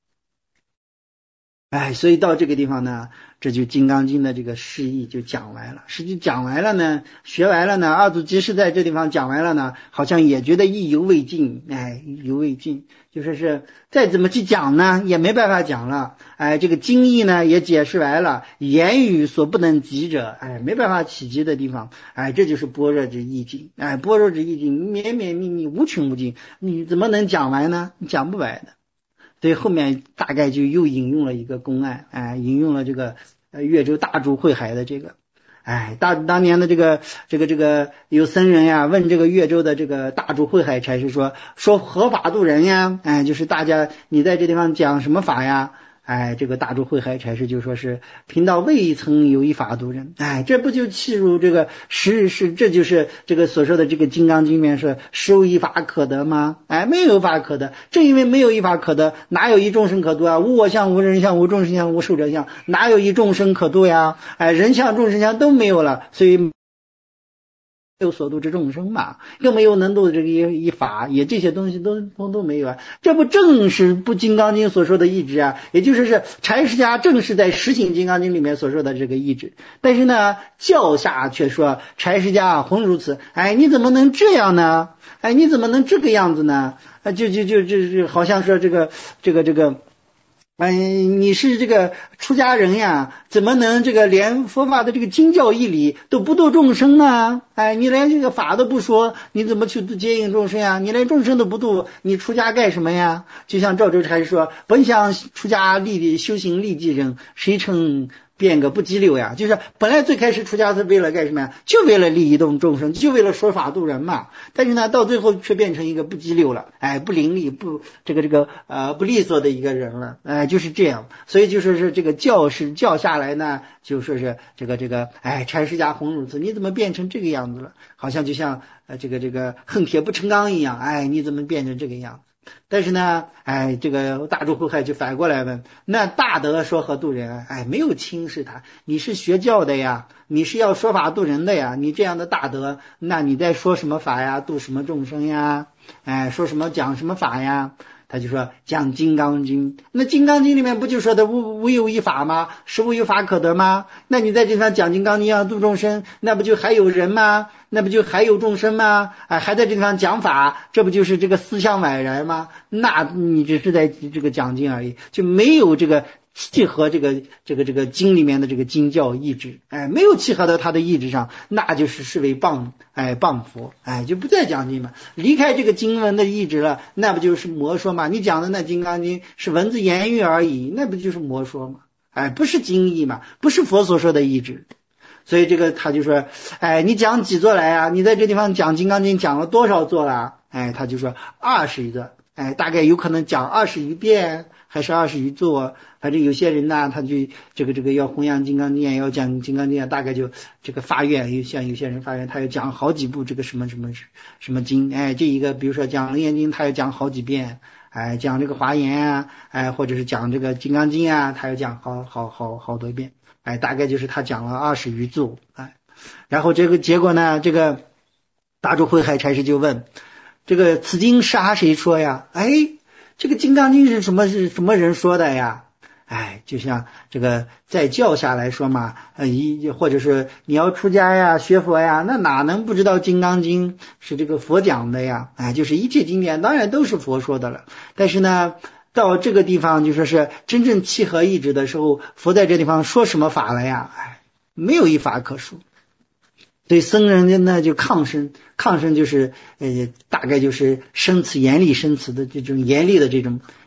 哎，所以到这个地方呢，这就《金刚经》的这个释义就讲完了。实际讲完了呢，学完了呢，二祖即使在这地方讲完了呢，好像也觉得意犹未尽，哎，意犹未尽，就说是再怎么去讲呢，也没办法讲了。哎，这个经义呢也解释完了，言语所不能及者，哎，没办法企及的地方，哎，这就是般若之意境，哎，般若之意境绵绵密密，无穷无尽，你怎么能讲完呢？你讲不完的。所以后面大概就又引用了一个公案，哎，引用了这个呃越州大珠慧海的这个，哎，大当年的这个这个这个有僧人呀问这个越州的这个大珠慧海禅师说说合法度人呀，哎，就是大家你在这地方讲什么法呀？哎，这个大珠慧海禅师就说是贫道未曾有一法度人，哎，这不就契入这个实是这就是这个所说的这个金刚经里面说实无一法可得吗？哎，没有法可得，正因为没有一法可得，哪有一众生可度啊？无我相，无人相，无众生相，无寿者相，哪有一众生可度呀？哎，人相众生相都没有了，所以没有所度之众生嘛，更没有能度的这个一法，也这些东西都都都没有啊，这不正是不金刚经所说的意志啊？也就是是禅师家正是在实行金刚经里面所说的这个意志，但是呢，教下却说禅师家混如此，哎，你怎么能这样呢？哎，你怎么能这个样子呢？啊，就就就就就好像说这个这个这个。哎，你是这个出家人呀，怎么能这个连佛法的这个经教义理都不度众生呢？哎，你连这个法都不说，你怎么去接引众生呀？你连众生都不度，你出家干什么呀？就像赵州禅师说，本想出家立修行利济人，谁称变个不积流呀？就是本来最开始出家是为了干什么呀？就为了利益众众生，就为了说法度人嘛。但是呢，到最后却变成一个不积流了，哎，不伶俐，不这个这个呃不利索的一个人了，哎，就是这样。所以就说是这个教是教下来呢，就说是这个这个哎禅师家红如此，你怎么变成这个样子了？好像就像呃这个这个恨铁不成钢一样，哎，你怎么变成这个样子？但是呢，哎，这个大珠慧海就反过来问，那大德说和度人，哎，没有轻视他，你是学教的呀，你是要说法度人的呀，你这样的大德，那你在说什么法呀？度什么众生呀？哎，说什么讲什么法呀？他就说讲金刚经，那金刚经里面不就说的无无有一法吗？实无有法可得吗？那你在这上讲金刚经要度众生，那不就还有人吗？那不就还有众生吗？哎，还在这地方讲法，这不就是这个思想宛然吗？那你只是在这个讲经而已，就没有这个契合这个这个这个经里面的这个经教意志，哎，没有契合到他的意志上，那就是视为谤，哎，谤佛，哎，就不再讲经嘛。离开这个经文的意志了，那不就是魔说嘛？你讲的那金刚经是文字言语而已，那不就是魔说嘛？哎，不是经义嘛，不是佛所说的意志。所以这个他就说，哎，你讲几座来啊？你在这地方讲金刚经讲了多少座了？哎，他就说二十一座，哎，大概有可能讲二十一遍，还是二十一座。反正有些人呢，他就这个这个要弘扬金刚经，要讲金刚经，大概就这个发愿，像有些人发愿，他要讲好几部这个什么什么什么经，哎，这一个比如说讲楞严经，他要讲好几遍，哎，讲这个华严啊，哎，或者是讲这个金刚经啊，他要讲好好好好多遍。哎，大概就是他讲了二十余座，哎，然后这个结果呢，这个大珠慧海禅师就问，这个此经杀谁说呀？哎，这个金刚经是什么是什么人说的呀？哎，就像这个在教下来说嘛，呃，一或者是你要出家呀、学佛呀，那哪能不知道金刚经是这个佛讲的呀？哎，就是一切经典当然都是佛说的了，但是呢。到这个地方就说是真正契合意志的时候，佛在这地方说什么法了呀？哎，没有一法可说。对僧人呢就抗生，抗生就是呃大概就是生词严厉生词的这种严厉的这种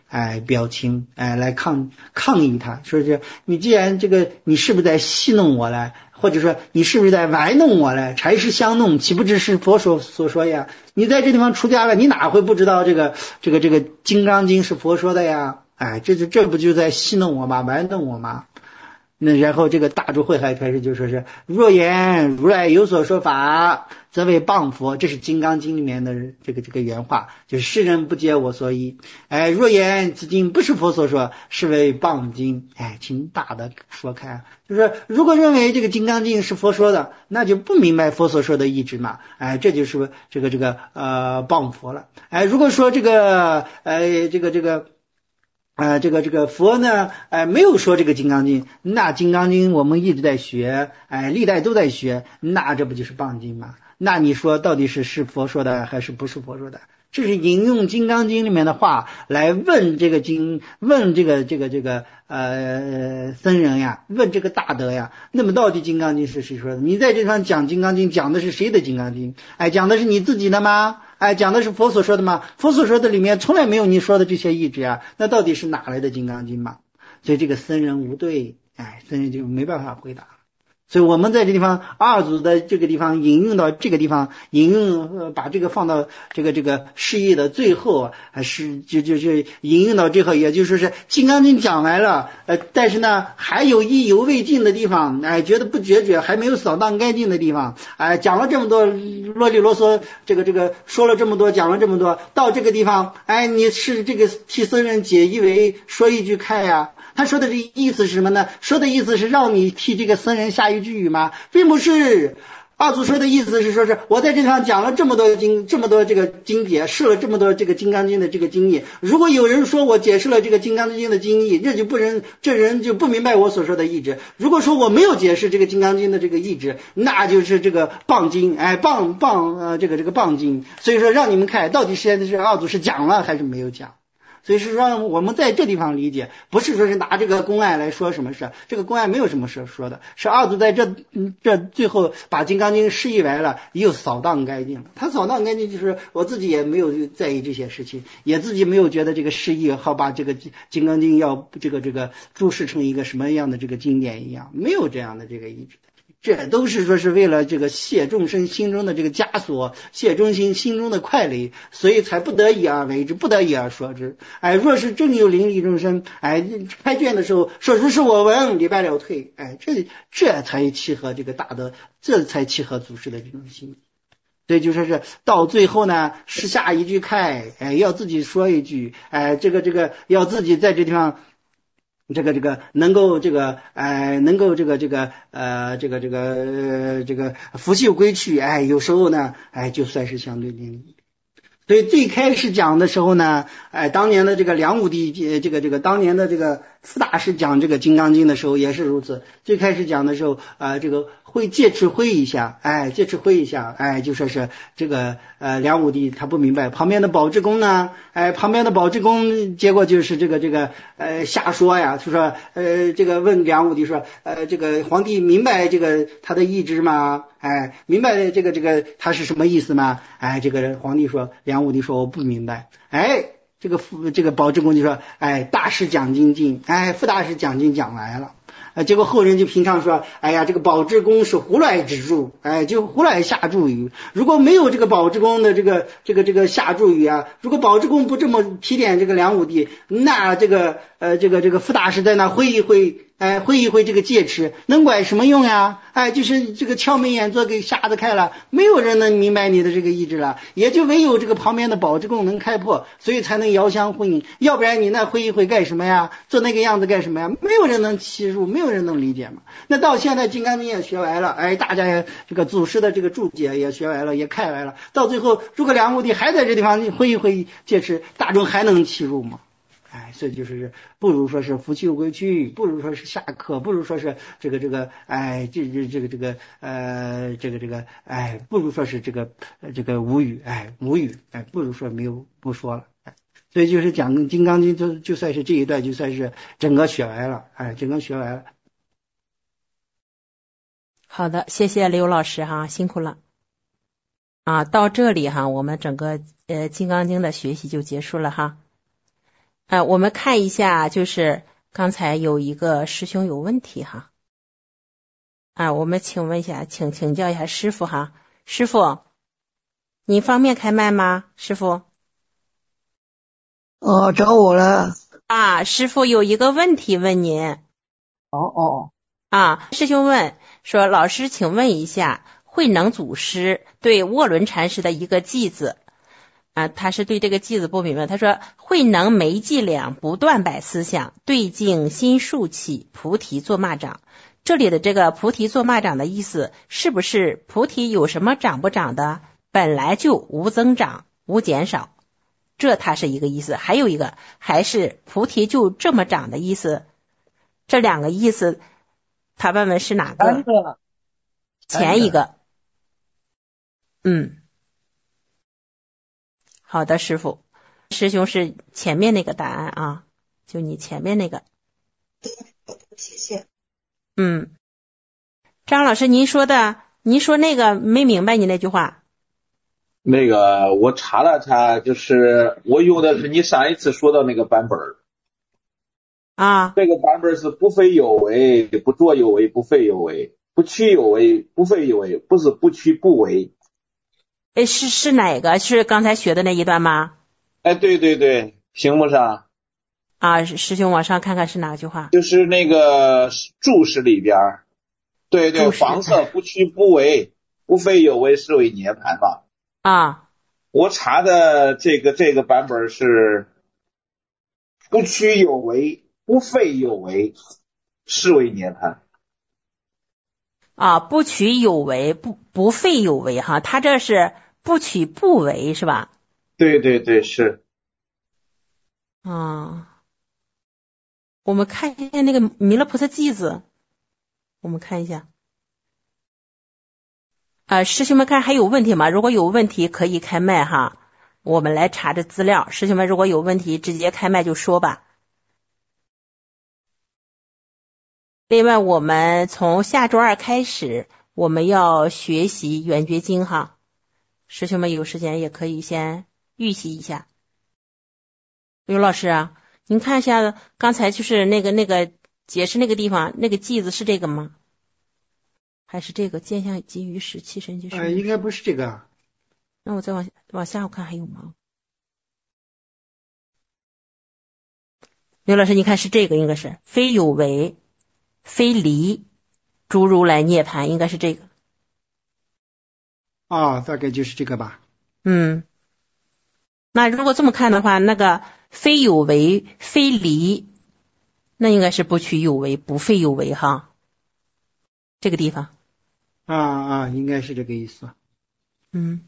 哎表情，哎来抗抗议他，说是你既然这个你是不是在戏弄我来，或者说你是不是在玩弄我来，柴是相弄，岂不知是佛所所说呀？你在这地方出家了，你哪会不知道这个这个这个金刚经是佛说的呀？哎，这就这不就在戏弄我吗？玩弄我吗？那然后这个大珠慧还开始就说是若言如来有所说法，则为谤佛，这是金刚经里面的这个这个原话，就是世人不解我所以。哎，若言此经不是佛所说，是为谤经。哎，请大的说开，就是如果认为这个金刚经是佛说的，那就不明白佛所说的意志嘛。哎，这就是这个这个呃谤佛了。哎，如果说这个呃这个这个。啊、呃，这个这个佛呢，哎、呃，没有说这个金刚经，那金刚经我们一直在学，哎、呃，历代都在学，那这不就是谤经吗？那你说到底是是佛说的还是不是佛说的？这是引用金刚经里面的话来问这个经，问这个这个这个呃僧人呀，问这个大德呀。那么到底金刚经是谁说的？你在这地方讲金刚经，讲的是谁的金刚经？哎，讲的是你自己的吗？哎，讲的是佛所说的吗？佛所说的里面从来没有你说的这些意志啊，那到底是哪来的金刚经嘛？所以这个僧人无对，哎，僧人就没办法回答。所以我们在这地方二祖的这个地方引用到这个地方，引用、呃、把这个放到这个这个释义的最后，还是就就就引用到最后，也就是说是金刚经讲完了，呃，但是呢还有意犹未尽的地方，哎，觉得不决绝，还没有扫荡干净的地方，哎，讲了这么多啰里啰嗦，这个这个说了这么多，讲了这么多，到这个地方，哎，你是这个替僧人解义为说一句开呀。他说的这意思是什么呢？说的意思是让你替这个僧人下一句语吗？并不是。二祖说的意思是说是我在这上讲了这么多经，这么多这个经解，释了这么多这个金刚经的这个经义。如果有人说我解释了这个金刚经的经义，这就不人这人就不明白我所说的意志。如果说我没有解释这个金刚经的这个意志，那就是这个谤经，哎，谤谤呃这个这个谤经。所以说让你们看到底现在是二祖是讲了还是没有讲。所以是让我们在这地方理解，不是说是拿这个公案来说什么事，这个公案没有什么事说的，是二祖在这这最后把金刚经释义完了，又扫荡干净了。他扫荡干净就是我自己也没有在意这些事情，也自己没有觉得这个释义好把这个金刚经要这个这个注释成一个什么样的这个经典一样，没有这样的这个意志。这都是说是为了这个卸众生心中的这个枷锁，卸众生心中的快累，所以才不得已而为之，不得已而说之。哎，若是真有灵力众生，哎，开卷的时候说如是我闻，礼拜了退，哎，这这才契合这个大德，这才契合祖师的这种心。所以就说是到最后呢，是下一句开，哎，要自己说一句，哎，这个这个要自己在这地方。这个这个能够这个呃能够这个这个呃这个这个呃这个拂袖归去，哎，有时候呢，哎，就算是相对灵力。所以最开始讲的时候呢，哎，当年的这个梁武帝，这个这个当年的这个傅大师讲这个金刚经的时候也是如此。最开始讲的时候，呃，这个会戒尺挥一下，哎，戒尺挥一下，哎，就说是这个呃梁武帝他不明白，旁边的宝志公呢，哎，旁边的宝志公结果就是这个这个呃瞎说呀，就说呃这个问梁武帝说，呃这个皇帝明白这个他的意志吗？哎，明白这个这个他是什么意思吗？哎，这个皇帝说，梁武帝说我不明白。哎，这个傅这个宝志公就说，哎，大师讲经经，哎，傅大师讲经讲来了。呃，结果后人就评唱说，哎呀，这个宝志公是胡来之注，哎，就胡来下注语。如果没有这个宝志公的这个这个这个下注语啊，如果宝志公不这么提点这个梁武帝，那这个呃这个这个傅大师在那挥一挥。哎，挥一挥这个戒尺，能管什么用呀？哎，就是这个敲门眼做给瞎子开了，没有人能明白你的这个意志了，也就唯有这个旁边的宝志公能开破，所以才能遥相呼应。要不然你那挥一挥干什么呀？做那个样子干什么呀？没有人能切入，没有人能理解嘛。那到现在金刚经也学完了，哎，大家这个祖师的这个注解也学完了，也看完了。到最后，如果梁武帝还在这地方挥一挥戒尺，大众还能切入吗？哎，所以就是不如说是拂袖归去，不如说是下课，不如说是这个这个，哎，这这这个这个呃，这个这个，哎，不如说是这个这个无语，哎，无语，哎，不如说没有不说了，哎，所以就是讲《金刚经》就就算是这一段，就算是整个学完了，哎，整个学完了。 好的，谢谢刘老师哈，辛苦了。啊，到这里哈，我们整个呃《金刚经》的学习就结束了哈。 呃，我们看一下，就是刚才有一个师兄有问题哈。啊，我们请问一下，请请教一下师傅哈。师傅，您方便开麦吗？师傅。 哦，找我了。 啊，师傅有一个问题问您。 哦哦。 啊，师兄问说，老师请问一下，慧能祖师对卧轮禅师的一个偈子啊，他是对这个偈子不明白。他说，慧能没伎俩，不断摆思想，对境心竖起，菩提做蚂蚱。这里的这个菩提做蚂蚱的意思，是不是菩提有什么长不长的，本来就无增长无减少，这它是一个意思。还有一个还是菩提就这么长的意思，这两个意思他问问是哪个？ 个前一个。嗯，好的，师傅。师兄是前面那个答案啊，就你前面那个。 谢谢。 嗯，张老师您说的，您说那个没明白你那句话。 那个我查了查，就是我用的是你上一次说的那个版本啊， 这个版本是不非有为，不作有为，不废有为，不去有为，不废有为，不是不去不为。 哎，是是哪个？是刚才学的那一段吗？ 哎，对对对，屏幕上啊，师兄往上看看是哪句话？ 就是那个注释里边，对对，黄色不去不为，不非有为，是为涅槃嘛。 啊， 我查的这个这个版本是不去有为，不废有为，是为涅槃。 啊，不取有为，不不废有为哈，他这是不取不为是吧？ 对对对，是。 啊，我们看一下那个弥勒菩萨偈子，我们看一下。啊，师兄们看还有问题吗？如果有问题可以开麦哈，我们来查着资料。师兄们如果有问题直接开麦就说吧。另外我们从下周二开始我们要学习圆觉经哈，师兄们有时间也可以先预习一下。刘老师啊，您看一下刚才就是那个那个解释那个地方那个偈子是这个吗？还是这个见相即于时气神即是？ 呃，应该不是这个。 那我再往往下我看还有吗？刘老师，你看是这个，应该是非有为，非离，诸如来涅槃，应该是这个。 啊、哦，大概就是这个吧。 嗯，那如果这么看的话，那个非有为，非离，那应该是不取有为，不废有为哈。这个地方。 啊啊，应该是这个意思。 嗯，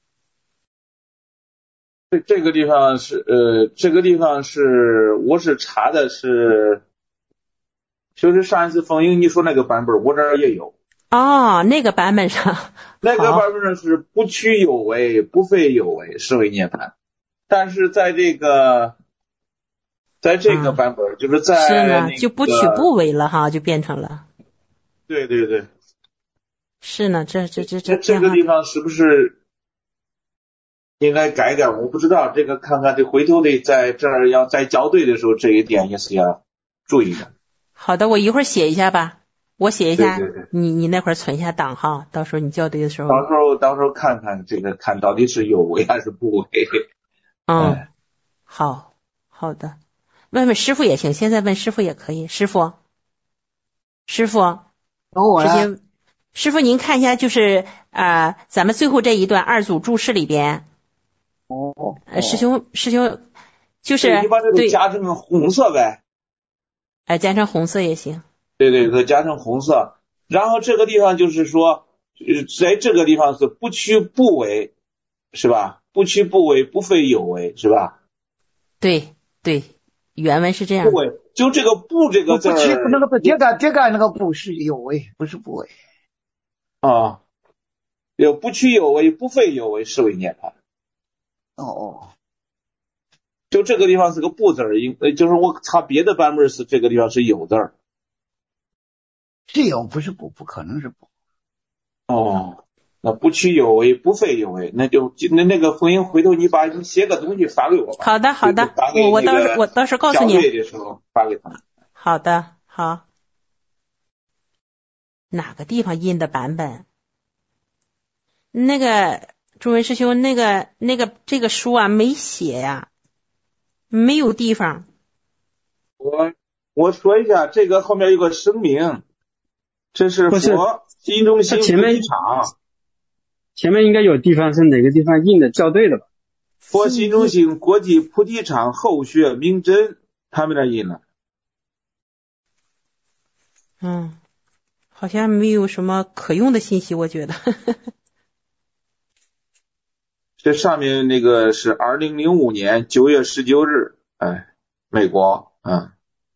这这个地方是呃，这个地方是我是查的是，就是上一次冯英你说那个版本，我这儿也有。 哦，那个版本上， 那个版本上是不取有为，不废有为，是为涅槃。但是在这个，在这个版本，嗯、就是在、那个、 是呢，就不取不为了哈，就变成了。 对对对。 是呢，这这这这这个地方是不是应该改点？我不知道，这个看看，这回头得在这儿要再校对的时候，这一点也是要注意的。 好的，我一会儿写一下吧，我写一下， 对对对你你那会儿存一下档哈，到时候你校对的时候。 到时候到时候看看这个，看到底是有为还是不为。 嗯，哎、好好的，问问师傅也行，现在问师傅也可以，师傅，师傅， 我直接。师傅，您看一下，就是呃，咱们最后这一段二组注释里边， 哦， 呃，师兄，师兄，就是你把这个加成红色呗， 哎、呃，加成红色也行。 对对，可加成红色。然后这个地方就是说，在这个地方是不取不为，是吧？不取不为，不废有为，是吧？ 对对，原文是这样。 不为，就这个不这个字儿， 不取那个不叠干叠干那个不是有为，不是不为。 啊，有不取有为，不废有为，是为涅槃。 哦哦， 就这个地方是个不字儿，因就是我查别的版本是这个地方是有字儿。 是有，不是不，不可能是不。 哦， 那不取有为，不废有为，那就那那个冯英，回头你把你写个东西发给我吧。 好的好的，我我到时我到时候告诉你。 校对的时候发给他。 好的好。哪个地方印的版本？那个诸位师兄，那个那个这个书啊没写呀、啊，没有地方。 我我说一下，这个后面有个声明，这是佛心中心菩提场。 前面应该有地方是哪个地方印的校对的吧？ 佛心中心国际菩提场后学明真他们那印了。 嗯，好像没有什么可用的信息，我觉得。 这上面那个是二零零五年九月十九日，哎，美国，嗯，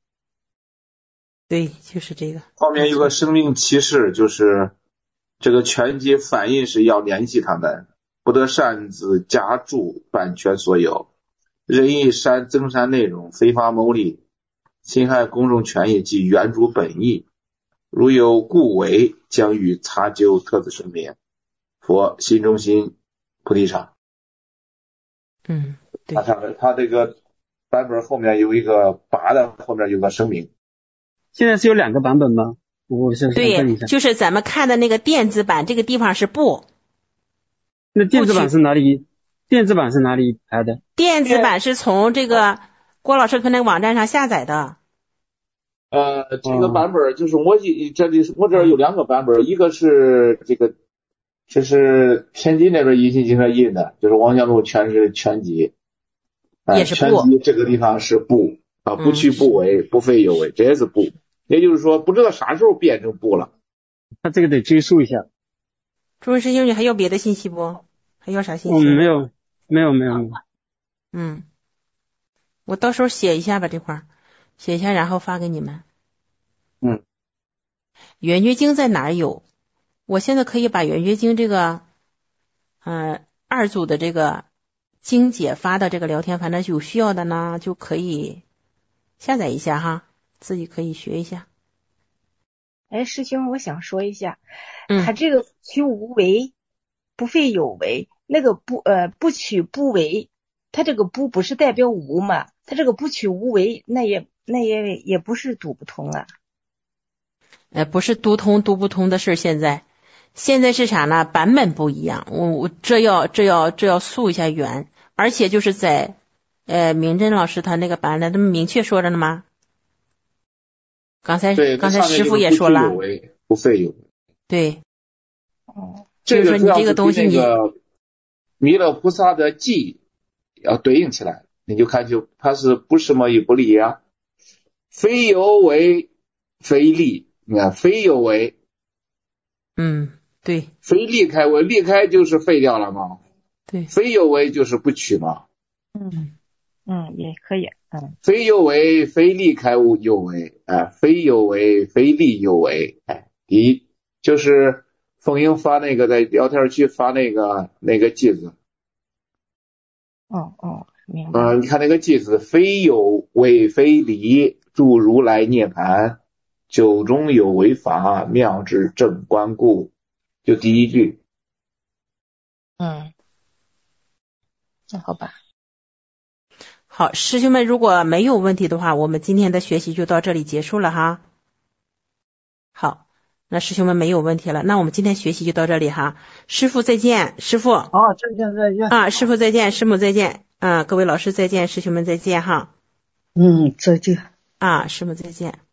对，就是这个。 后面有个声明启示，就是这个全集翻译是要联系他们，不得擅自加注版权所有，任意删增删内容，非法牟利，侵害公众权益及原著本意，如有故违，将予查究特此声明。佛心中心菩提场。 嗯，对。 他他他这个版本后面有一个八的，后面有个声明。 现在是有两个版本吗？我想问一下。 对，就是咱们看的那个电子版，这个地方是不。 那电子版是哪里？电子版是哪里拍的？ 电子版是从这个郭老师他那个网站上下载的。 呃，这个版本就是我这里我这儿有两个版本，一个是这个，这是天津那边印信经社印的，就是王香路全是全集，呃、 也是全集这个地方是不啊，不去不为，不废有为，这也是不，也就是说不知道啥时候变成不了。 那这个得追溯一下。 诸位师兄，你还要别的信息不？还要啥信息？ 嗯，没有，没有，没有，没有。 嗯，我到时候写一下吧，这块儿写一下，然后发给你们。 嗯， 圆觉经在哪儿有？我现在可以把圆觉经这个，呃，二组的这个经解发的这个聊天，反正有需要的呢，就可以下载一下哈，自己可以学一下。 哎，师兄，我想说一下， 嗯， 他这个取无为，不废有为，那个不呃不取不为，他这个不不是代表无嘛？他这个不取无为，那也那也也不是读不通啊。 呃，不是读通读不通的事，现在现在是啥呢？版本不一样，我我这要这要这要溯一下源，而且就是在呃明真老师他那个版本，他们明确说着呢吗？刚才刚才师傅也说了， 不废有为。 对， 哦， 这个就是说你这个东西你弥勒菩萨的记要对应起来，你就看就他是不什么也不利啊，非有为非利，你看非有为， 嗯，对， 非离开为，离开就是废掉了吗？ 对， 非有为就是不取嘛。 嗯嗯，也可以，嗯， 非有为非离开无有为，哎、呃，非有为非利有为，哎，第一就是凤英发那个在聊天区发那个那个句子， 哦哦，明白。 嗯、呃，你看那个句子，非有为非离，助如来涅槃，酒中有为法，妙智正观故，就第一句。 嗯，那好吧。 好，师兄们，如果没有问题的话，我们今天的学习就到这里结束了哈。好，那师兄们没有问题了，那我们今天学习就到这里哈。师父再见，师父。 好，再见再见。 啊，师父再见，师母再见，啊，各位老师再见，师兄们再见哈。 嗯，再见。 啊，师母再见。